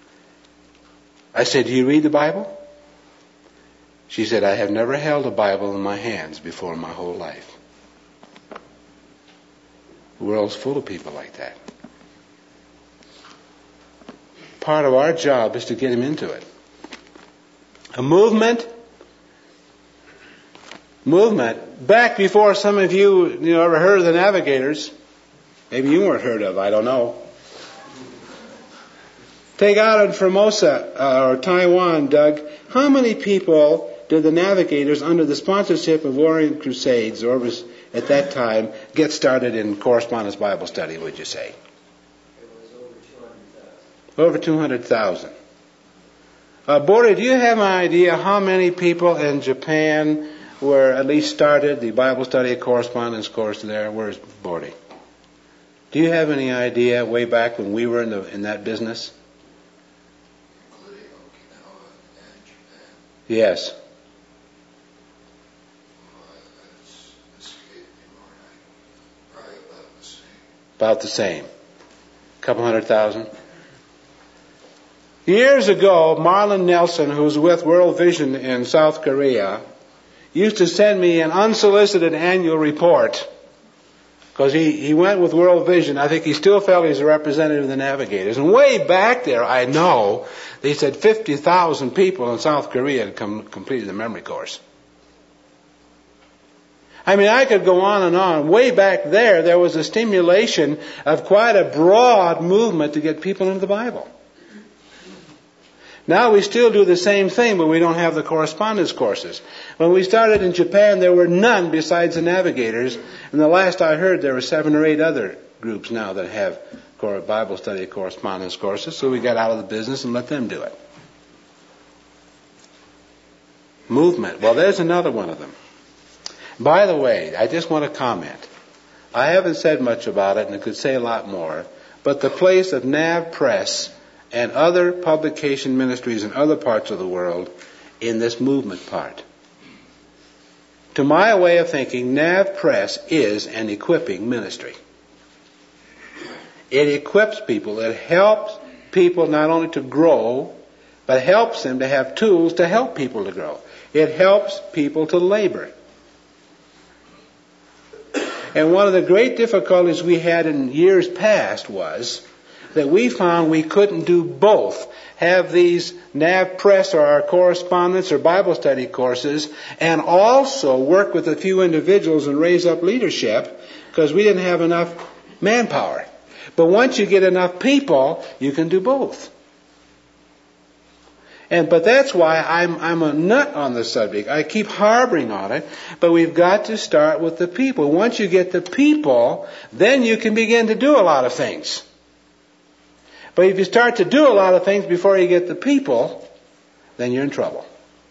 I said, "Do you read the Bible?" She said, "I have never held a Bible in my hands before in my whole life." The world's full of people like that. Part of our job is to get him into it. A movement, back before some of you ever heard of the navigators. Maybe you weren't heard of, I don't know. Take out in Formosa or Taiwan, Doug, how many people did the navigators under the sponsorship of Orient Crusades, or was at that time, get started in correspondence Bible study, would you say? It was over 200,000. Over 200,000. Bordy, do you have an idea how many people in Japan were at least started the Bible study correspondence course there? Where's Bordy? Do you have any idea way back when we were in that business? Including Okinawa and Japan. Yes. That's escaped me more. Probably about the same. About the same. A couple 100,000. Years ago, Marlon Nelson, who's with World Vision in South Korea, used to send me an unsolicited annual report because he went with World Vision. I think he still felt he's a representative of the Navigators. And way back there, I know, they said 50,000 people in South Korea had completed the memory course. I mean, I could go on and on. Way back there was a stimulation of quite a broad movement to get people into the Bible. Now we still do the same thing, but we don't have the correspondence courses. When we started in Japan, there were none besides the Navigators. And the last I heard, there were 7 or 8 other groups now that have Bible study correspondence courses. So we got out of the business and let them do it. Movement. Well, there's another one of them. By the way, I just want to comment. I haven't said much about it, and I could say a lot more. But the place of Nav Press and other publication ministries in other parts of the world in this movement part. To my way of thinking, Nav Press is an equipping ministry. It equips people. It helps people not only to grow, but helps them to have tools to help people to grow. It helps people to labor. And one of the great difficulties we had in years past was that we found we couldn't do both. Have these Nav Press or our correspondence or Bible study courses and also work with a few individuals and raise up leadership because we didn't have enough manpower. But once you get enough people, you can do both. But that's why I'm a nut on the subject. I keep harboring on it, but we've got to start with the people. Once you get the people, then you can begin to do a lot of things. But if you start to do a lot of things before you get the people, then you're in trouble.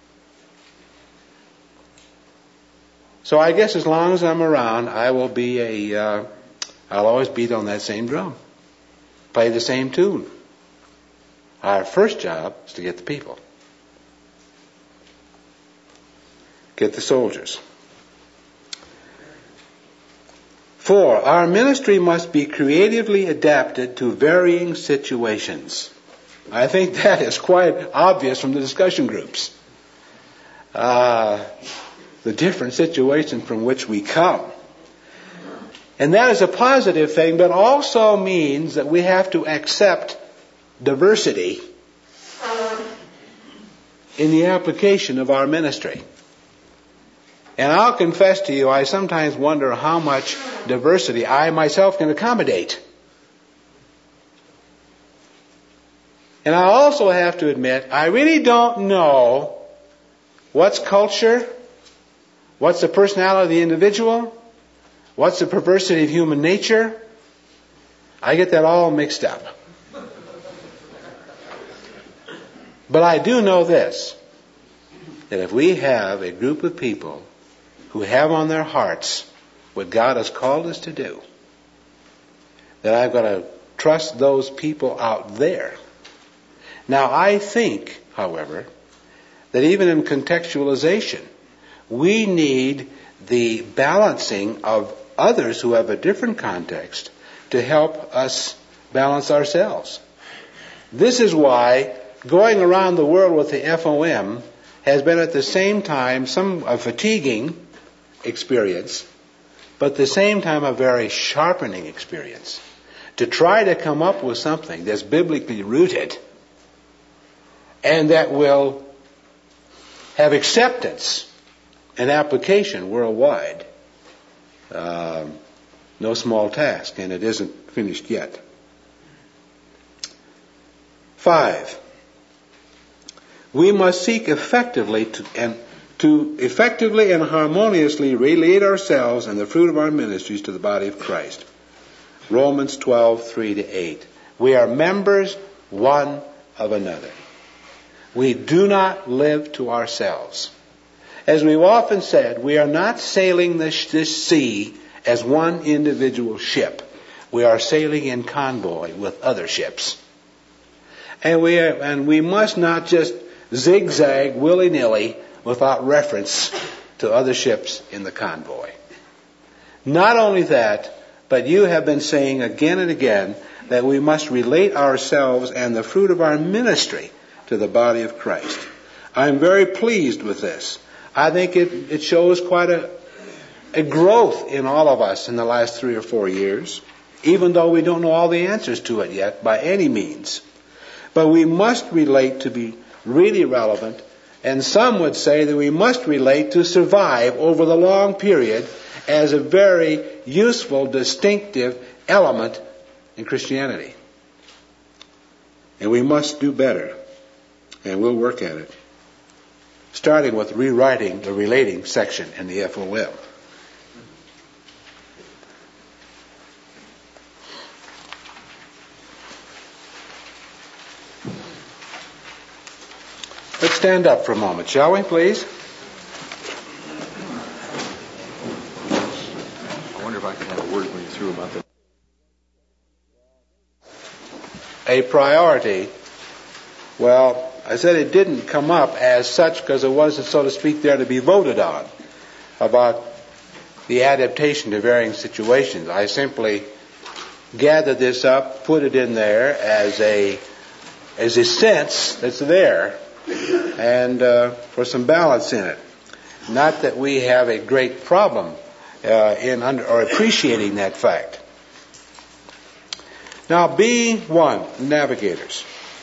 So I guess as long as I'm around, I will be I'll always beat on that same drum. Play the same tune. Our first job is to get the people. Get the soldiers. 4, our ministry must be creatively adapted to varying situations. I think that is quite obvious from the discussion groups. The different situations from which we come. And that is a positive thing, but also means that we have to accept diversity in the application of our ministry. And I'll confess to you, I sometimes wonder how much diversity I myself can accommodate. And I also have to admit, I really don't know what's culture, what's the personality of the individual, what's the perversity of human nature. I get that all mixed up. But I do know this, that if we have a group of people who have on their hearts what God has called us to do, that I've got to trust those people out there. Now I think, however, that even in contextualization, we need the balancing of others who have a different context to help us balance ourselves. This is why going around the world with the FOM has been at the same time a fatiguing experience, but at the same time a very sharpening experience. To try to come up with something that's biblically rooted and that will have acceptance and application worldwide. No small task, and it isn't finished yet. 5. We must seek effectively to effectively and harmoniously relate ourselves and the fruit of our ministries to the body of Christ. Romans 12:3-8. We are members one of another. We do not live to ourselves. As we've often said, we are not sailing this sea as one individual ship. We are sailing in convoy with other ships. And we must not just zigzag willy-nilly without reference to other ships in the convoy. Not only that, but you have been saying again and again that we must relate ourselves and the fruit of our ministry to the body of Christ. I'm very pleased with this. I think it shows quite a growth in all of us in the last 3 or 4 years, even though we don't know all the answers to it yet by any means. But we must relate to be really relevant, and some would say that we must relate to survive over the long period as a very useful, distinctive element in Christianity. And we must do better, and we'll work at it, starting with rewriting the relating section in the FOM. Let's stand up for a moment, shall we, please? I wonder if I can have a word when you through about that. A priority. Well, I said it didn't come up as such because it wasn't, so to speak, there to be voted on about the adaptation to varying situations. I simply gathered this up, put it in there as a sense that's there, and for some balance in it. Not that we have a great problem in appreciating that fact. Now, B1, navigators.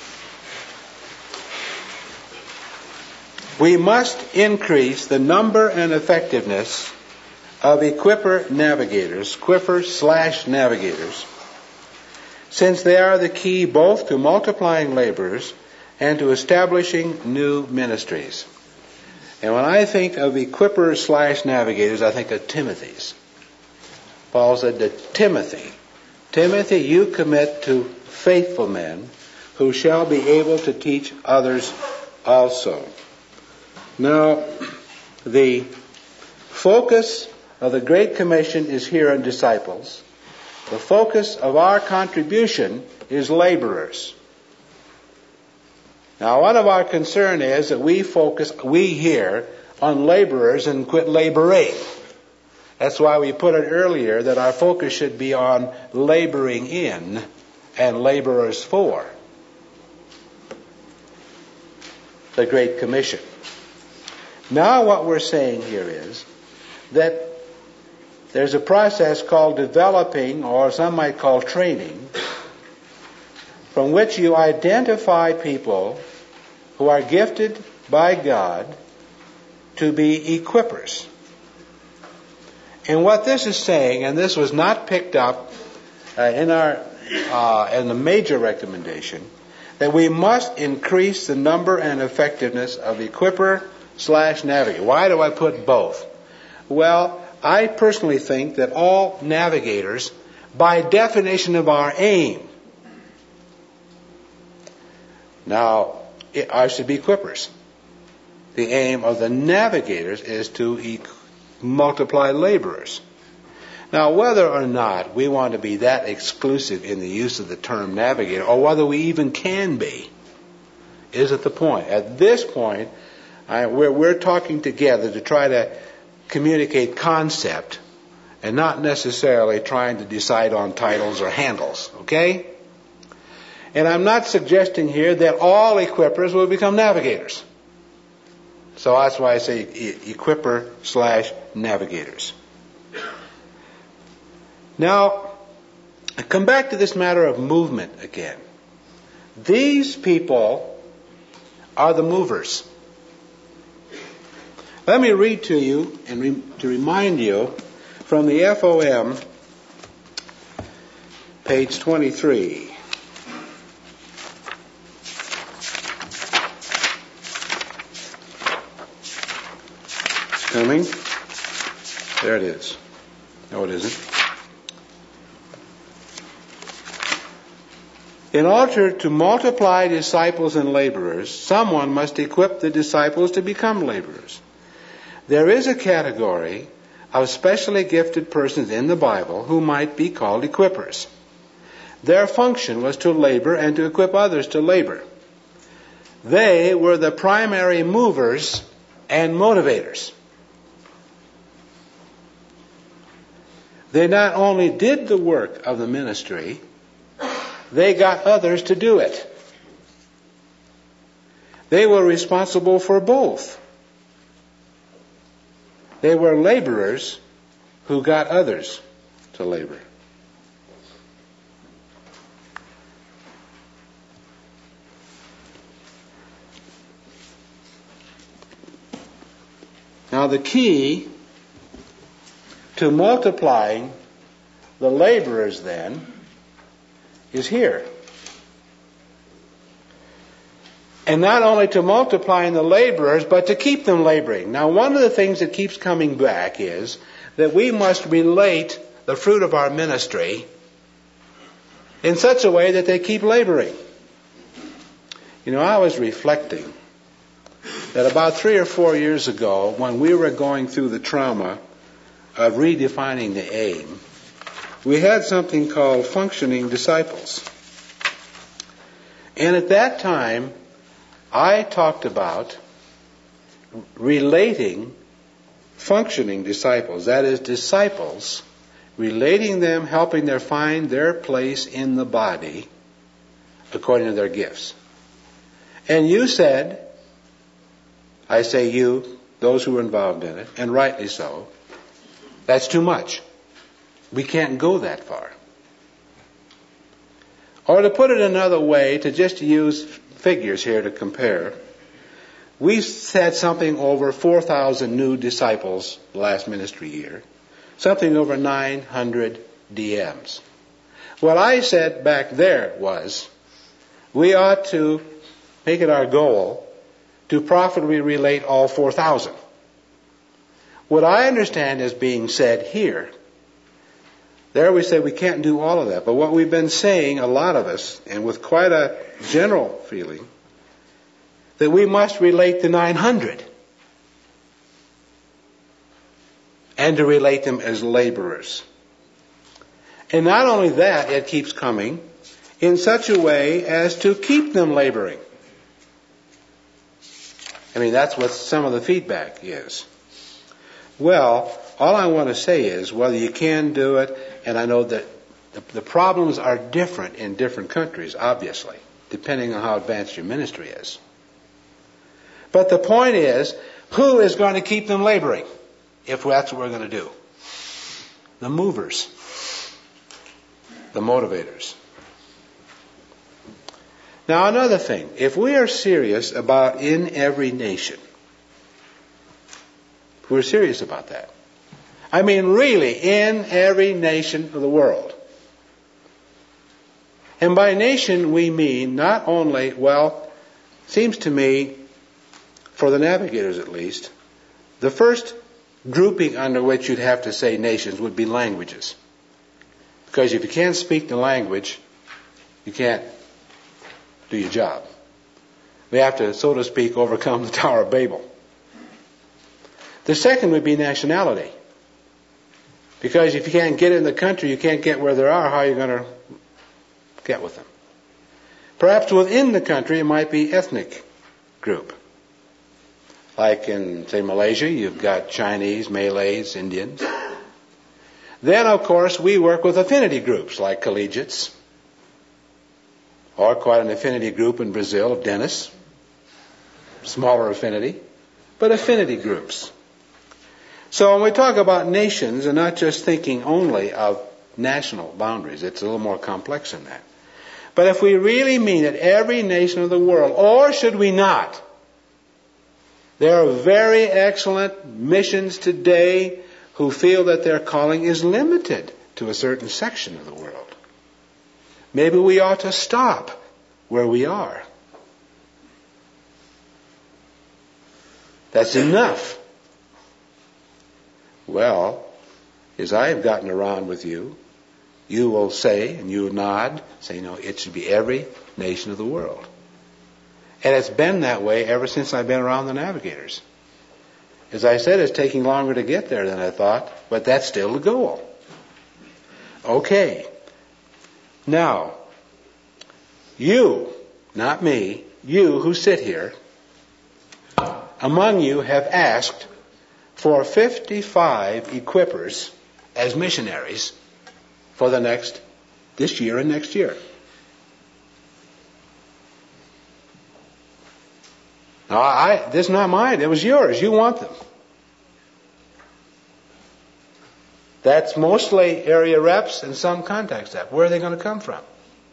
We must increase the number and effectiveness of equipper navigators, equipper/navigators, since they are the key both to multiplying laborers and to establishing new ministries. And when I think of equippers/navigators, I think of Timothy's. Paul said to Timothy, Timothy, you commit to faithful men who shall be able to teach others also. Now, the focus of the Great Commission is here on disciples. The focus of our contribution is laborers. Now, one of our concern is that we here on laborers and quit laboring. That's why we put it earlier that our focus should be on laboring in and laborers for the Great Commission. Now what we're saying here is that there's a process called developing, or some might call training, from which you identify people who are gifted by God to be equippers. And what this is saying, and this was not picked up in the major recommendation, that we must increase the number and effectiveness of equipper/navigator. Why do I put both? Well, I personally think that all navigators, by definition of our aim, now, I should be equippers. The aim of the navigators is to multiply laborers. Now, whether or not we want to be that exclusive in the use of the term navigator, or whether we even can be, isn't the point. At this point, we're talking together to try to communicate concept and not necessarily trying to decide on titles or handles, okay? And I'm not suggesting here that all equippers will become navigators. So that's why I say equipper/navigators. Now, I come back to this matter of movement again. These people are the movers. Let me read to you and to remind you from the FOM, page 23. coming. There it is. No, it isn't. In order to multiply disciples and laborers, someone must equip the disciples to become laborers. There is a category of specially gifted persons in the Bible who might be called equippers. Their function was to labor and to equip others to labor. They were the primary movers and motivators. They not only did the work of the ministry, they got others to do it. They were responsible for both. They were laborers who got others to labor. Now the key to multiplying the laborers then is here. And not only to multiplying the laborers, but to keep them laboring. Now, one of the things that keeps coming back is that we must relate the fruit of our ministry in such a way that they keep laboring. You know, I was reflecting that about 3 or 4 years ago, when we were going through the trauma of redefining the aim, we had something called functioning disciples. And at that time, I talked about relating functioning disciples, that is, disciples, relating them, helping them find their place in the body according to their gifts. And you said, I say you, those who were involved in it, and rightly so, that's too much. We can't go that far. Or to put it another way, to just use figures here to compare, we had something over 4,000 new disciples last ministry year, something over 900 DMs. What I said back there was, we ought to make it our goal to profitably relate all 4,000. What I understand is being said here, there we say we can't do all of that. But what we've been saying, a lot of us, and with quite a general feeling, that we must relate the 900. And to relate them as laborers. And not only that, it keeps coming in such a way as to keep them laboring. I mean, that's what some of the feedback is. Well, all I want to say is, whether you can do it, and I know that the problems are different in different countries, obviously, depending on how advanced your ministry is. But the point is, who is going to keep them laboring, if that's what we're going to do? The movers. The motivators. Now, another thing. If we are serious about in every nation, if we're serious about that, I mean really in every nation of the world. And by nation we mean not only, well, seems to me, for the navigators at least, the first grouping under which you'd have to say nations would be languages. Because if you can't speak the language, you can't do your job. We have to, so to speak, overcome the Tower of Babel. The second would be nationality. Because if you can't get in the country, you can't get where they are, how are you going to get with them? Perhaps within the country, it might be ethnic group. Like in, say, Malaysia, you've got Chinese, Malays, Indians. Then, of course, we work with affinity groups like collegiates, or quite an affinity group in Brazil of dentists. Smaller affinity, but affinity groups. So when we talk about nations, and not just thinking only of national boundaries, it's a little more complex than that. But if we really mean it, every nation of the world, or should we not? There are very excellent missions today who feel that their calling is limited to a certain section of the world. Maybe we ought to stop where we are. That's enough. Well, as I have gotten around with you, you will say, and you nod, say, no, it should be every nation of the world. And it's been that way ever since I've been around the Navigators. As I said, it's taking longer to get there than I thought, but that's still the goal. Okay. Now, you, not me, you who sit here, among you have asked for 55 equippers as missionaries for this year and next year. Now, this is not mine. It was yours. You want them. That's mostly area reps and some contact staff. Where are they going to come from?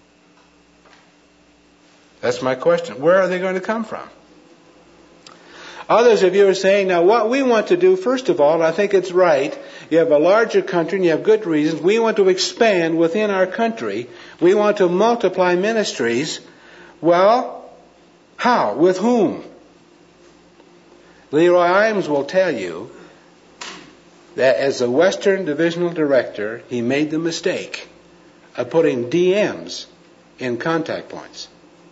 That's my question. Where are they going to come from? Others of you are saying, now what we want to do, first of all, and I think it's right, you have a larger country and you have good reasons, we want to expand within our country. We want to multiply ministries. Well, how? With whom? Leroy Imes will tell you that as a Western Divisional Director, he made the mistake of putting DMs in contact points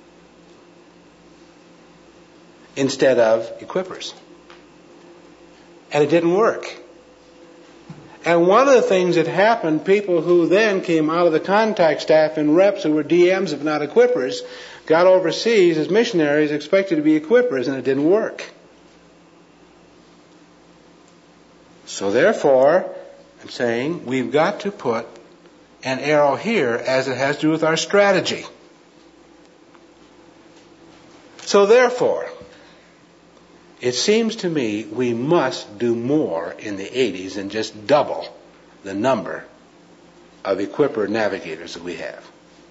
instead of equippers. And it didn't work. And one of the things that happened, people who then came out of the contact staff and reps who were DMs, if not equippers, got overseas as missionaries expected to be equippers, and it didn't work. So therefore, I'm saying we've got to put an arrow here as it has to do with our strategy. So therefore, it seems to me we must do more in the 80s than just double the number of equipper navigators that we have.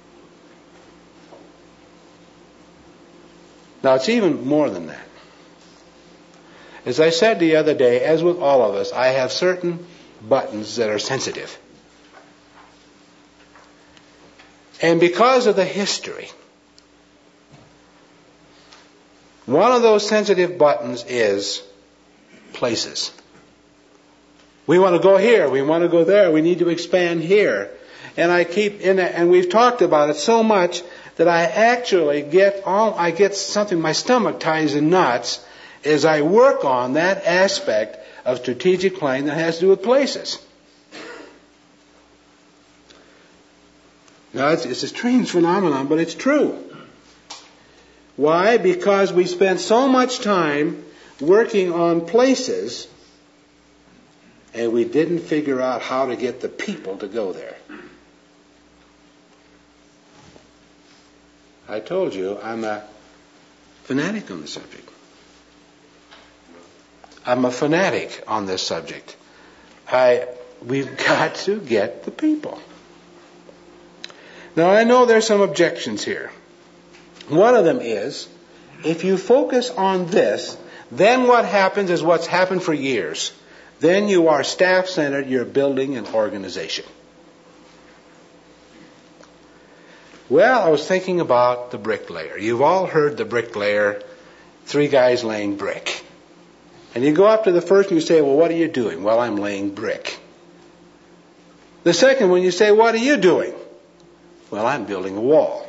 Now it's even more than that. As I said the other day, as with all of us, I have certain buttons that are sensitive. And because of the history, one of those sensitive buttons is places. We want to go here, we want to go there, we need to expand here. And I keep in it, and we've talked about it so much that I actually get something, my stomach ties in knots as I work on that aspect of strategic planning that has to do with places. Now, it's a strange phenomenon, but it's true. Why? Because we spend so much time working on places and we didn't figure out how to get the people to go there. I told you I'm a fanatic on the subject. I'm a fanatic on this subject. We've got to get the people. Now I know there's some objections here. One of them is, if you focus on this, then what happens is what's happened for years. Then you are staff-centered, you're building an organization. Well, I was thinking about the bricklayer. You've all heard the bricklayer, 3 guys laying brick. And you go up to the first and you say, well, what are you doing? Well, I'm laying brick. The second one you say, what are you doing? Well, I'm building a wall.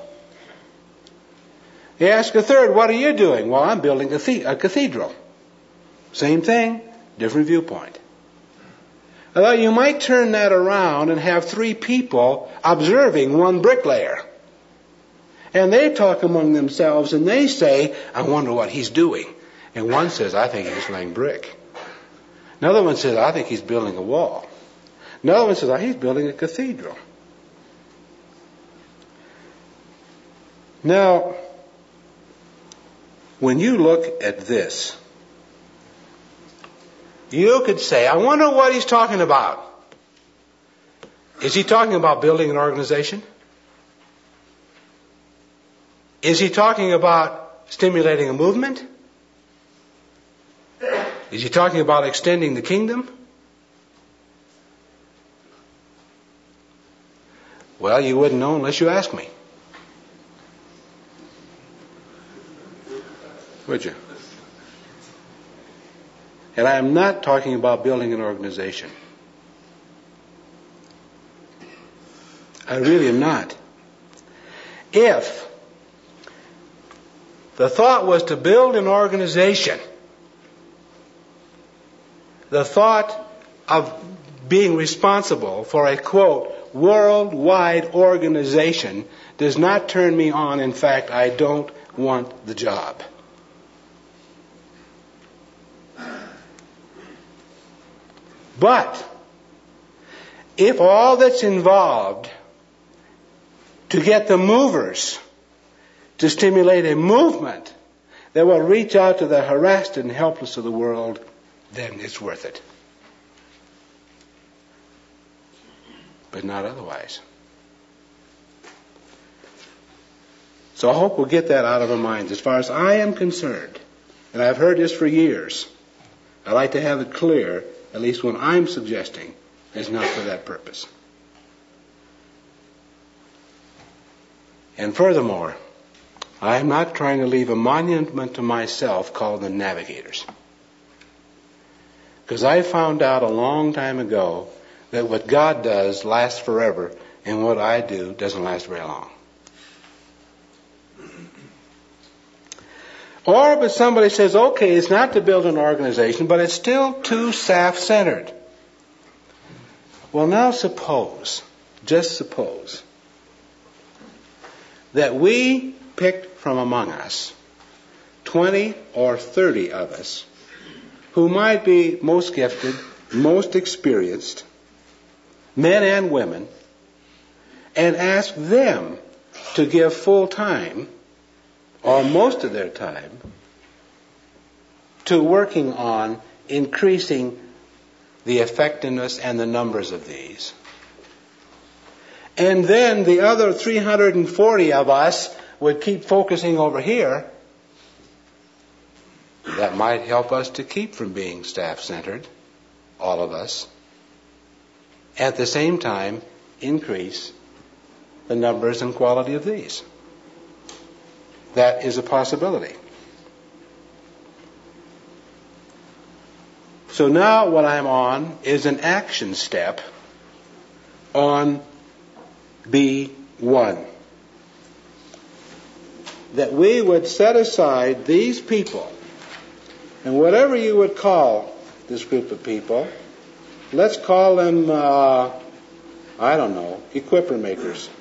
You ask a third, what are you doing? Well, I'm building a cathedral. Same thing, different viewpoint. Although you might turn that around and have 3 people observing one bricklayer. And they talk among themselves and they say, I wonder what he's doing. And one says, I think he's laying brick. Another one says, I think he's building a wall. Another one says, he's building a cathedral. Now, when you look at this, you could say, I wonder what he's talking about. Is he talking about building an organization? Is he talking about stimulating a movement? Is he talking about extending the kingdom? Well, you wouldn't know unless you asked me. Would you? And I am not talking about building an organization. I really am not. If the thought was to build an organization, the thought of being responsible for a, quote, worldwide organization does not turn me on. In fact, I don't want the job. But if all that's involved to get the movers to stimulate a movement that will reach out to the harassed and helpless of the world, then it's worth it. But not otherwise. So I hope we'll get that out of our minds. As far as I am concerned, and I've heard this for years, I like to have it clear, at least when I'm suggesting, it's not for that purpose. And furthermore, I am not trying to leave a monument to myself called the Navigators. Because I found out a long time ago that what God does lasts forever, and what I do doesn't last very long. Or but somebody says, okay, it's not to build an organization, but it's still too staff-centered. Well, now suppose, just suppose, that we picked from among us 20 or 30 of us who might be most gifted, most experienced, men and women, and ask them to give full time, or most of their time, to working on increasing the effectiveness and the numbers of these. And then the other 340 of us would keep focusing over here. That might help us to keep from being staff-centered, all of us. At the same time, increase the numbers and quality of these. That is a possibility. So now what I'm on is an action step on B1. That we would set aside these people, and whatever you would call this group of people, let's call them, equipment makers.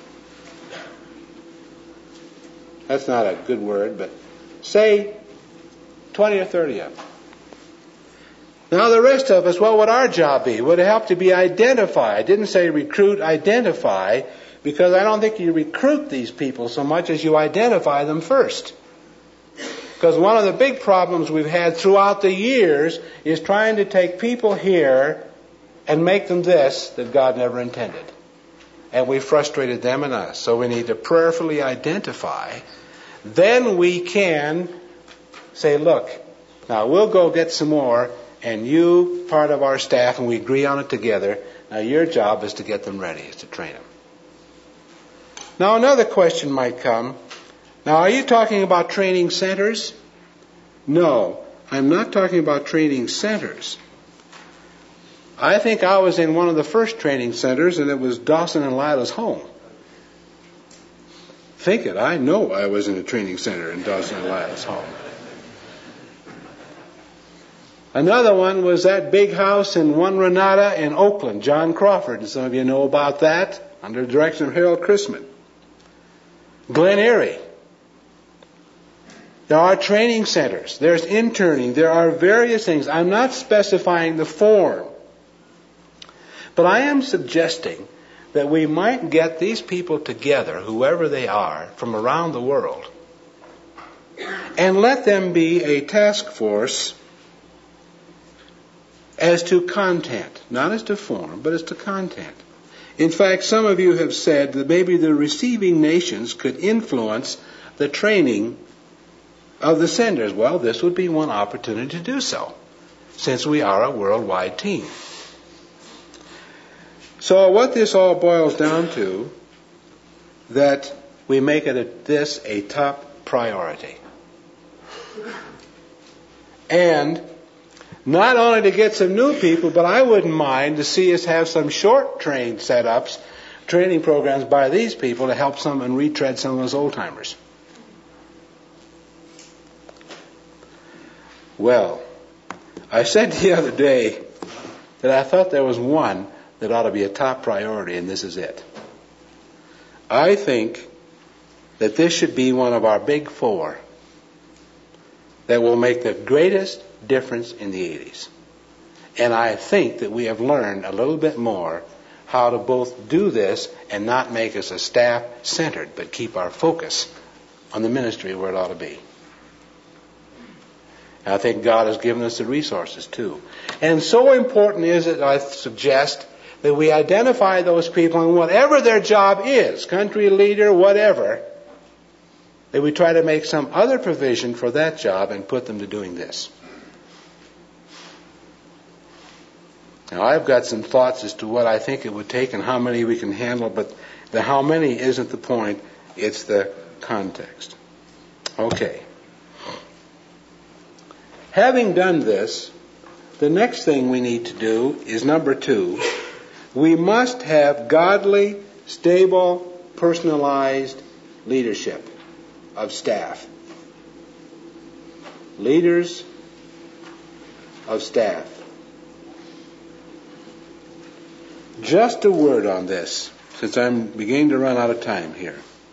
That's not a good word, but say 20 or 30 of them. Now the rest of us, what would our job be? Would it help to be identified? I didn't say recruit, identify, because I don't think you recruit these people so much as you identify them first. Because one of the big problems we've had throughout the years is trying to take people here and make them this that God never intended. And we frustrated them and us. So we need to prayerfully identify. Then we can say, look, now we'll go get some more, and you, part of our staff, and we agree on it together. Now your job is to get them ready, is to train them. Now another question might come. Now are you talking about training centers? No, I'm not talking about training centers. I think I was in one of the first training centers, and it was Dawson and Lila's home. Think it, I know I was in a training center in Dawson and Lila's home. Another one was that big house in One Renata in Oakland, John Crawford, and some of you know about that, under the direction of Harold Chrisman. Glen Erie. There are training centers. There's interning. There are various things. I'm not specifying the form. But I am suggesting that we might get these people together, whoever they are, from around the world, and let them be a task force as to content. Not as to form, but as to content. In fact, some of you have said that maybe the receiving nations could influence the training of the senders. Well, this would be one opportunity to do so, since we are a worldwide team. So what this all boils down to, that we make this a top priority. And Not only to get some new people, but I wouldn't mind to see us have some short train setups, training programs by these people to help some and retread some of those old timers. Well, I said the other day that I thought there was one that ought to be a top priority, and this is it. I think that this should be one of our big four that will make the greatest difference in the 80s. And I think that we have learned a little bit more how to both do this and not make us a staff-centered, but keep our focus on the ministry where it ought to be. And I think God has given us the resources too. And so important is it, I suggest, that we identify those people and whatever their job is, country leader, whatever, that we try to make some other provision for that job and put them to doing this. Now, I've got some thoughts as to what I think it would take and how many we can handle, but the how many isn't the point, it's the context. Okay. Having done this, the next thing we need to do is number 2. We must have godly, stable, personalized leadership of staff. Leaders of staff. Just a word on this, since I'm beginning to run out of time here.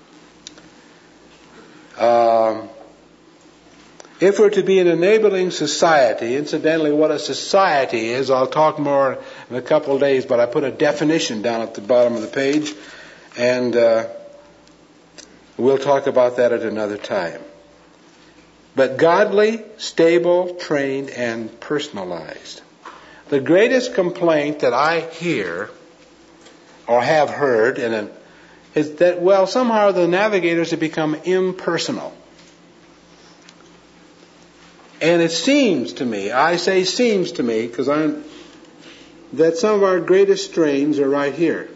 If we're to be an enabling society, incidentally, what a society is, I'll talk more in a couple of days, but I put a definition down at the bottom of the page, and we'll talk about that at another time. But godly, stable, trained, and personalized. The greatest complaint that I hear or have heard is that, well, somehow the navigators have become impersonal. And it seems to me, I say seems to me, because that some of our greatest strains are right here.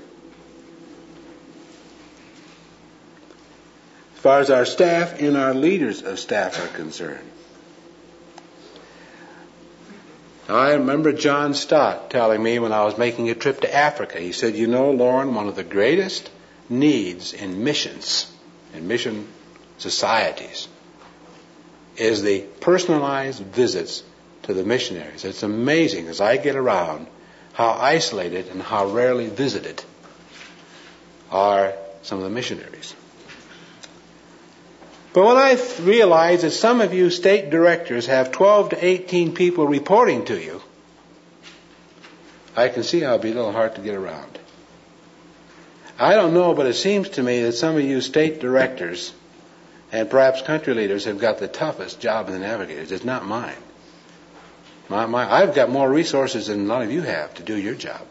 As far as our staff and our leaders of staff are concerned. I remember John Stott telling me when I was making a trip to Africa, he said, you know, Lauren, one of the greatest needs in missions, in mission societies, is the personalized visits to the missionaries. It's amazing as I get around how isolated and how rarely visited are some of the missionaries. But what I realize is some of you state directors have 12 to 18 people reporting to you. I can see how it'd be a little hard to get around. I don't know, but it seems to me that some of you state directors and perhaps country leaders have got the toughest job in the navigators. It's not mine. I've got more resources than a lot of you have to do your job.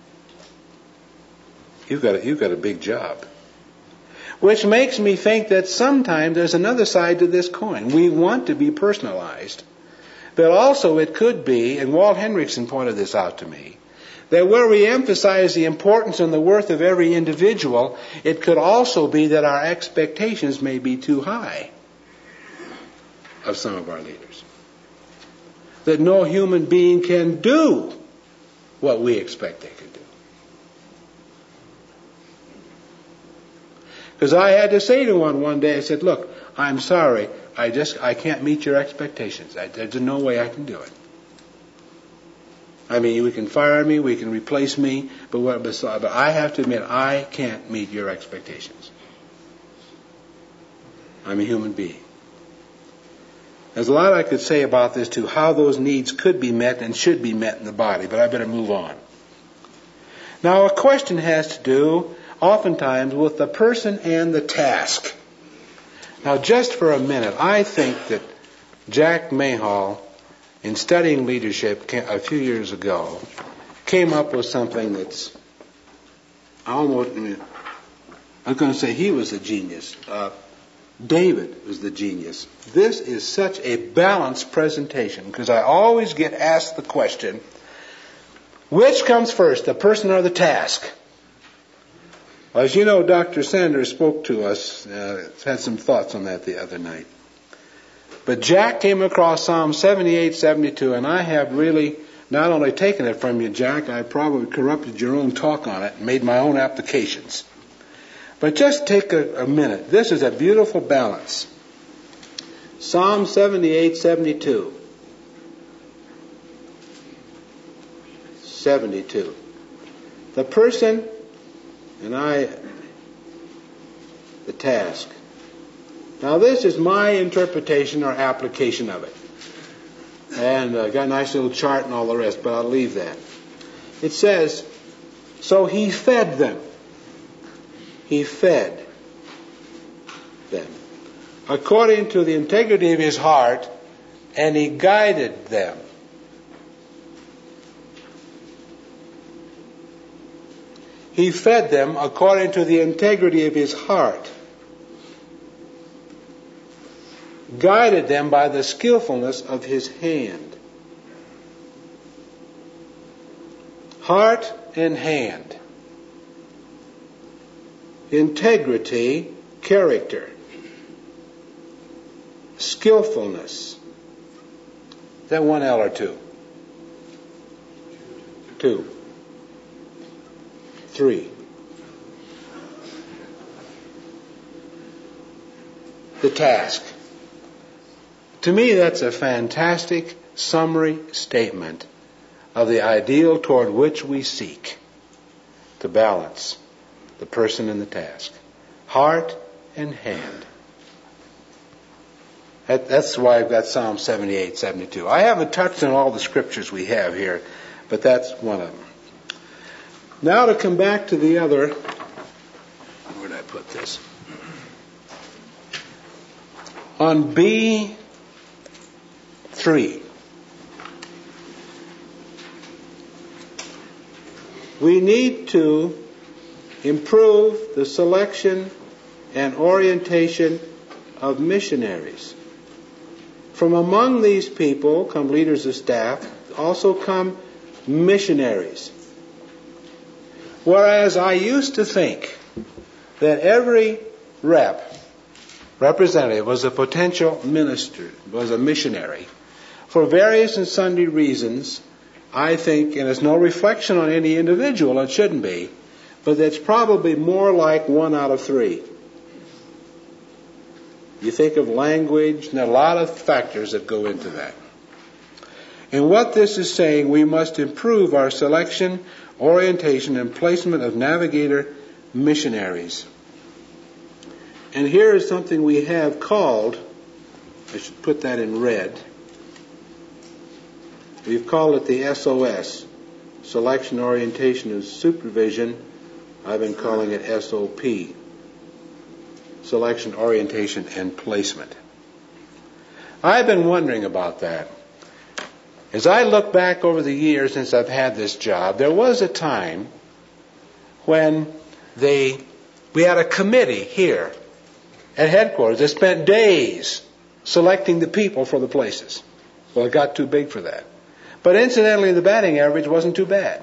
You've got a big job. Which makes me think that sometimes there's another side to this coin. We want to be personalized. But also it could be, and Walt Henrichsen pointed this out to me, that where we emphasize the importance and the worth of every individual, it could also be that our expectations may be too high of some of our leaders. That no human being can do what we expect they could do. Because I had to say to one day, I said, look, I'm sorry, I can't meet your expectations. There's no way I can do it. I mean, we can fire me, we can replace me, but I have to admit, I can't meet your expectations. I'm a human being. There's a lot I could say about this too, how those needs could be met and should be met in the body, but I better move on. Now, a question has to do, oftentimes, with the person and the task. Now, just for a minute, I think that Jack Mayhall, in studying leadership a few years ago, came up with something that's almost, I was going to say he was a genius. David was the genius. This is such a balanced presentation because I always get asked the question, which comes first, the person or the task? Well, as you know, Dr. Sanders spoke to us, had some thoughts on that the other night. But Jack came across Psalm 78, 72, and I have really not only taken it from you, Jack, I probably corrupted your own talk on it and made my own applications. But just take a minute. This is a beautiful balance. Psalm 78, 72. 72. The person, the task. Now this is my interpretation or application of it. And got a nice little chart and all the rest, but I'll leave that. It says, so he fed them. He fed them according to the integrity of his heart, and he guided them. He fed them according to the integrity of his heart, guided them by the skillfulness of his hand. Heart and hand. Integrity, character. Skillfulness. Is that one L or two? Two. Three. The task. To me, that's a fantastic summary statement of the ideal toward which we seek to balance the person and the task. Heart and hand. That's why I've got Psalm 78, 72. I haven't touched on all the scriptures we have here, but that's one of them. Now to come back to the other, where did I put this? On B3, we need to improve the selection and orientation of missionaries. From among these people come leaders of staff, also come missionaries. Whereas I used to think that every representative was a potential minister, was a missionary. For various and sundry reasons, I think, and it's no reflection on any individual, it shouldn't be, but it's probably more like 1 out of 3. You think of language and a lot of factors that go into that. And what this is saying, we must improve our selection, orientation, and placement of navigator missionaries. And here is something we have called, I should put that in red, we've called it the SOS, Selection, Orientation, and Supervision. I've been calling it SOP, Selection, Orientation, and Placement. I've been wondering about that. As I look back over the years since I've had this job, there was a time when we had a committee here at headquarters that spent days selecting the people for the places. Well, it got too big for that. But incidentally, the batting average wasn't too bad.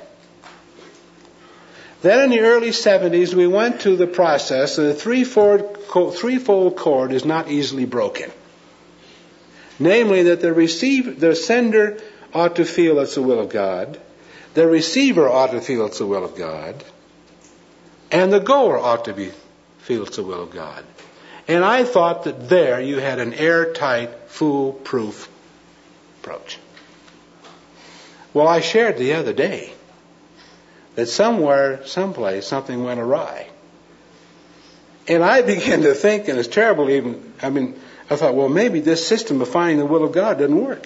Then in the early 70s, we went to the process. The threefold cord is not easily broken. Namely, that the sender ought to feel it's the will of God, the receiver ought to feel it's the will of God, and the goer ought to feel it's the will of God. And I thought that there you had an airtight, foolproof approach. Well, I shared the other day that someplace, something went awry. And I began to think, and it's terrible I thought, well, maybe this system of finding the will of God doesn't work.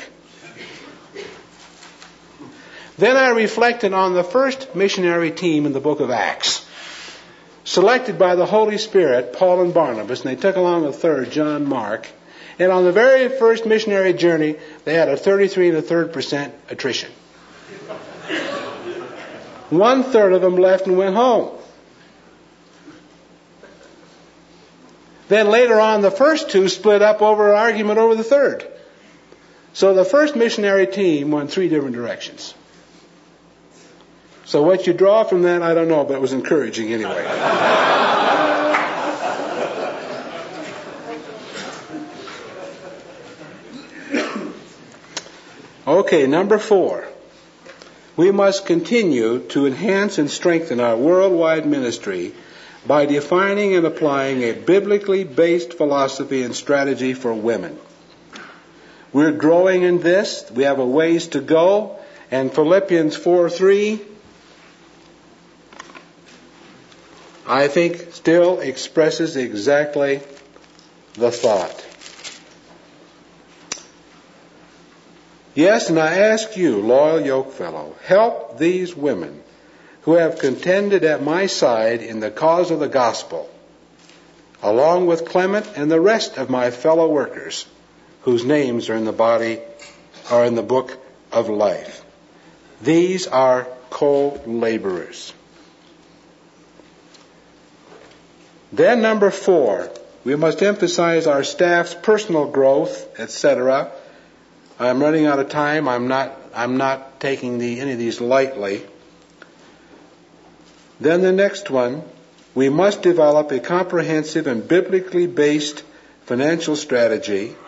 Then I reflected on the first missionary team in the book of Acts, selected by the Holy Spirit, Paul and Barnabas, and they took along a third, John Mark. And on the very first missionary journey, they had a 33 1/3% attrition. 1/3 of them left and went home. Then later on, the first two split up over an argument over the third. So the first missionary team went 3 different directions. So what you draw from that, I don't know, but it was encouraging anyway. Okay, number 4. We must continue to enhance and strengthen our worldwide ministry by defining and applying a biblically based philosophy and strategy for women. We're growing in this. We have a ways to go. And Philippians 4:3, I think, still expresses exactly the thought. Yes, and I ask you, loyal yokefellow, help these women who have contended at my side in the cause of the gospel, along with Clement and the rest of my fellow workers, whose names are in the book of life. These are co-laborers. Then number 4, we must emphasize our staff's personal growth, etc. I'm running out of time. I'm not taking any of these lightly. Then the next one, we must develop a comprehensive and biblically based financial strategy,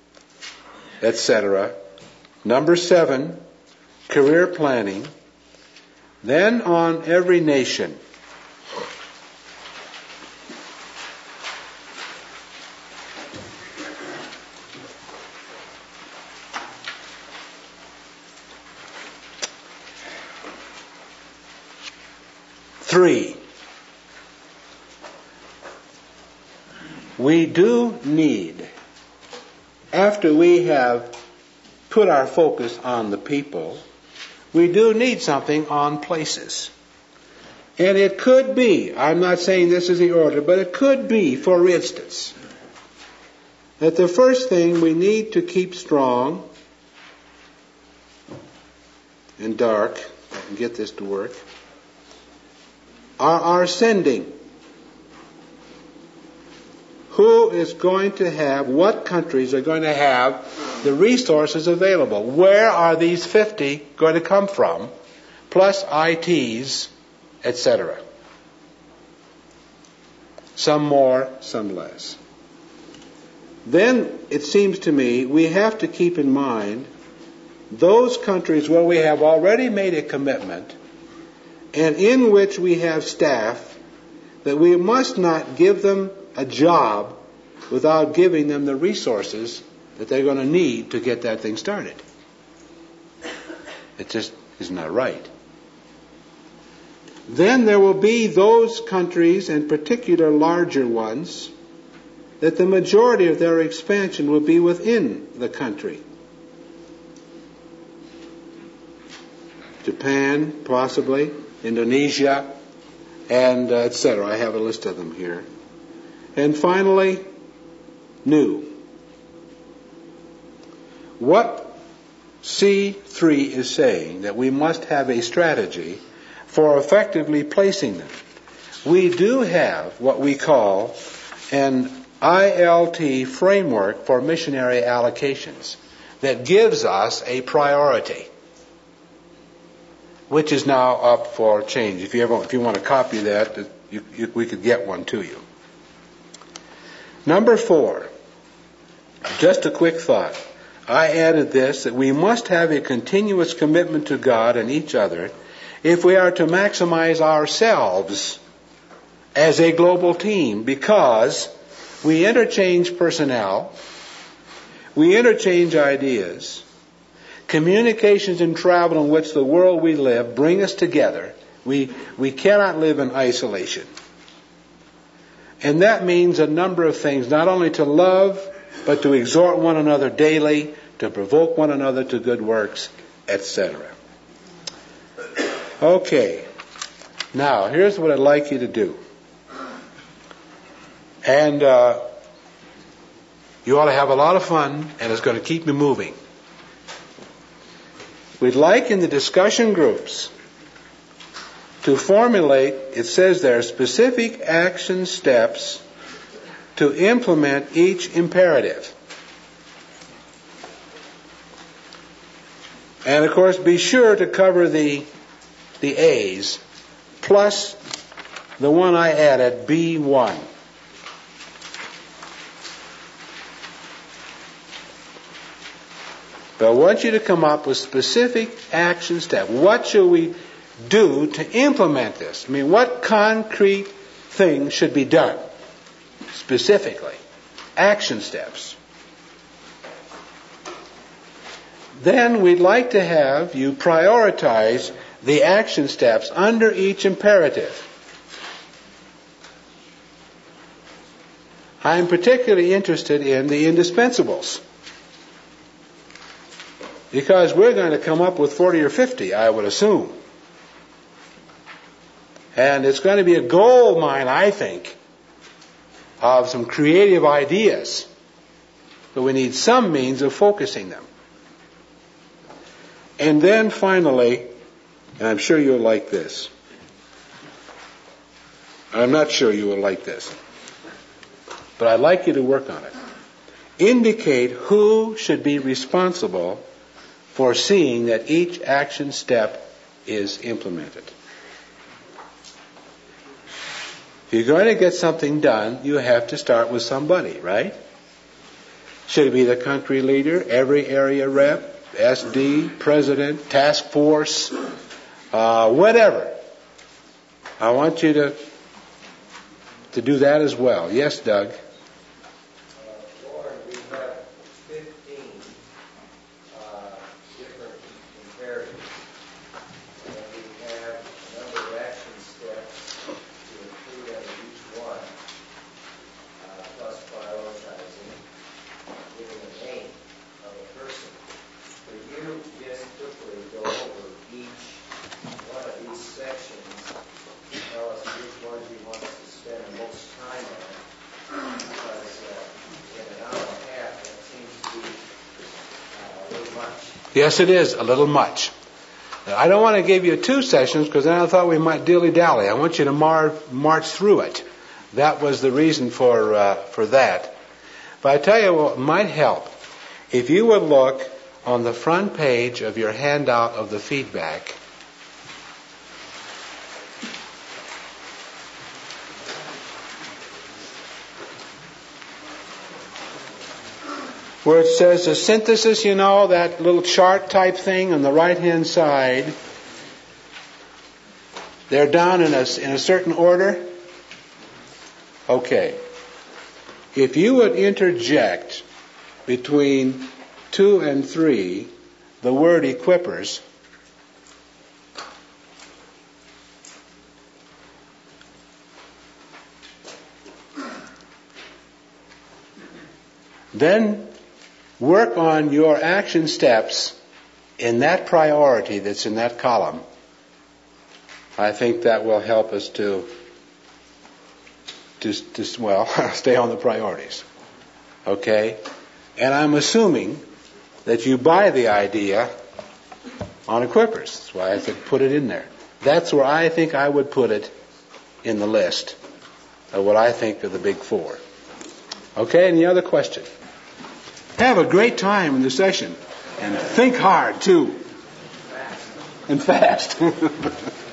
etc. Number 7, career planning. Then on every nation. Three, we do need, after we have put our focus on the people, we do need something on places. And it could be, I'm not saying this is the order, but it could be, for instance, that the first thing we need to keep strong and dark, if I can get this to work, are our sending. Who is going to have, what countries are going to have the resources available? Where are these 50 going to come from? Plus ITs, etc. Some more, some less. Then, it seems to me, we have to keep in mind those countries where we have already made a commitment and in which we have staff, that we must not give them a job without giving them the resources that they're going to need to get that thing started. It just is not right. Then there will be those countries, in particular larger ones, that the majority of their expansion will be within the country. Japan, possibly, Indonesia, and etc. I have a list of them here. And finally, new. What C3 is saying, that we must have a strategy for effectively placing them. We do have what we call an ILT framework for missionary allocations that gives us a priority, which is now up for change. If you want to copy that, we could get one to you. Number 4, just a quick thought. I added this, that we must have a continuous commitment to God and each other if we are to maximize ourselves as a global team, because we interchange personnel, we interchange ideas. Communications and travel in which the world we live bring us together. We cannot live in isolation. And that means a number of things, not only to love, but to exhort one another daily, to provoke one another to good works, etc. Okay. Now, here's what I'd like you to do. And you ought to have a lot of fun, and it's going to keep you moving. We'd like in the discussion groups to formulate, it says there, specific action steps to implement each imperative. And of course, be sure to cover the A's plus the one I added, B1. But I want you to come up with specific action steps. What should we do to implement this? I mean, what concrete thing should be done? Specifically. Action steps. Then we'd like to have you prioritize the action steps under each imperative. I'm particularly interested in the indispensables, because we're going to come up with 40 or 50, I would assume. And it's going to be a gold mine, I think, of some creative ideas. So we need some means of focusing them. And then finally, and I'm sure you'll like this. I'm not sure you will like this, but I'd like you to work on it. Indicate who should be responsible for seeing that each action step is implemented. If you're going to get something done, you have to start with somebody, right? Should it be the country leader, every area rep, SD, president, task force, whatever? I want you to do that as well. Yes, Doug? Lauren, we have 15 different imperatives. And we have a number of action steps to include under each one, plus prioritizing, giving a name of a person. Could you just quickly go over each one of these sections and tell us which ones you want us to spend the most time on? Because in an hour and a half, that seems to be a little much. Yes, it is a little much. I don't want to give you 2 sessions because then I thought we might dilly-dally. I want you to march through it. That was the reason for that. But I tell you what might help. If you would look on the front page of your handout of the feedback, where it says the synthesis, you know, that little chart type thing on the right-hand side, they're down in a certain order. Okay. If you would interject between 2 and 3 the word equippers, then work on your action steps in that priority that's in that column. I think that will help us to stay on the priorities. Okay? And I'm assuming that you buy the idea on equippers. That's why I said put it in there. That's where I think I would put it in the list of what I think are the big 4. Okay? Any other question? Have a great time in the session. And think hard, too. And fast.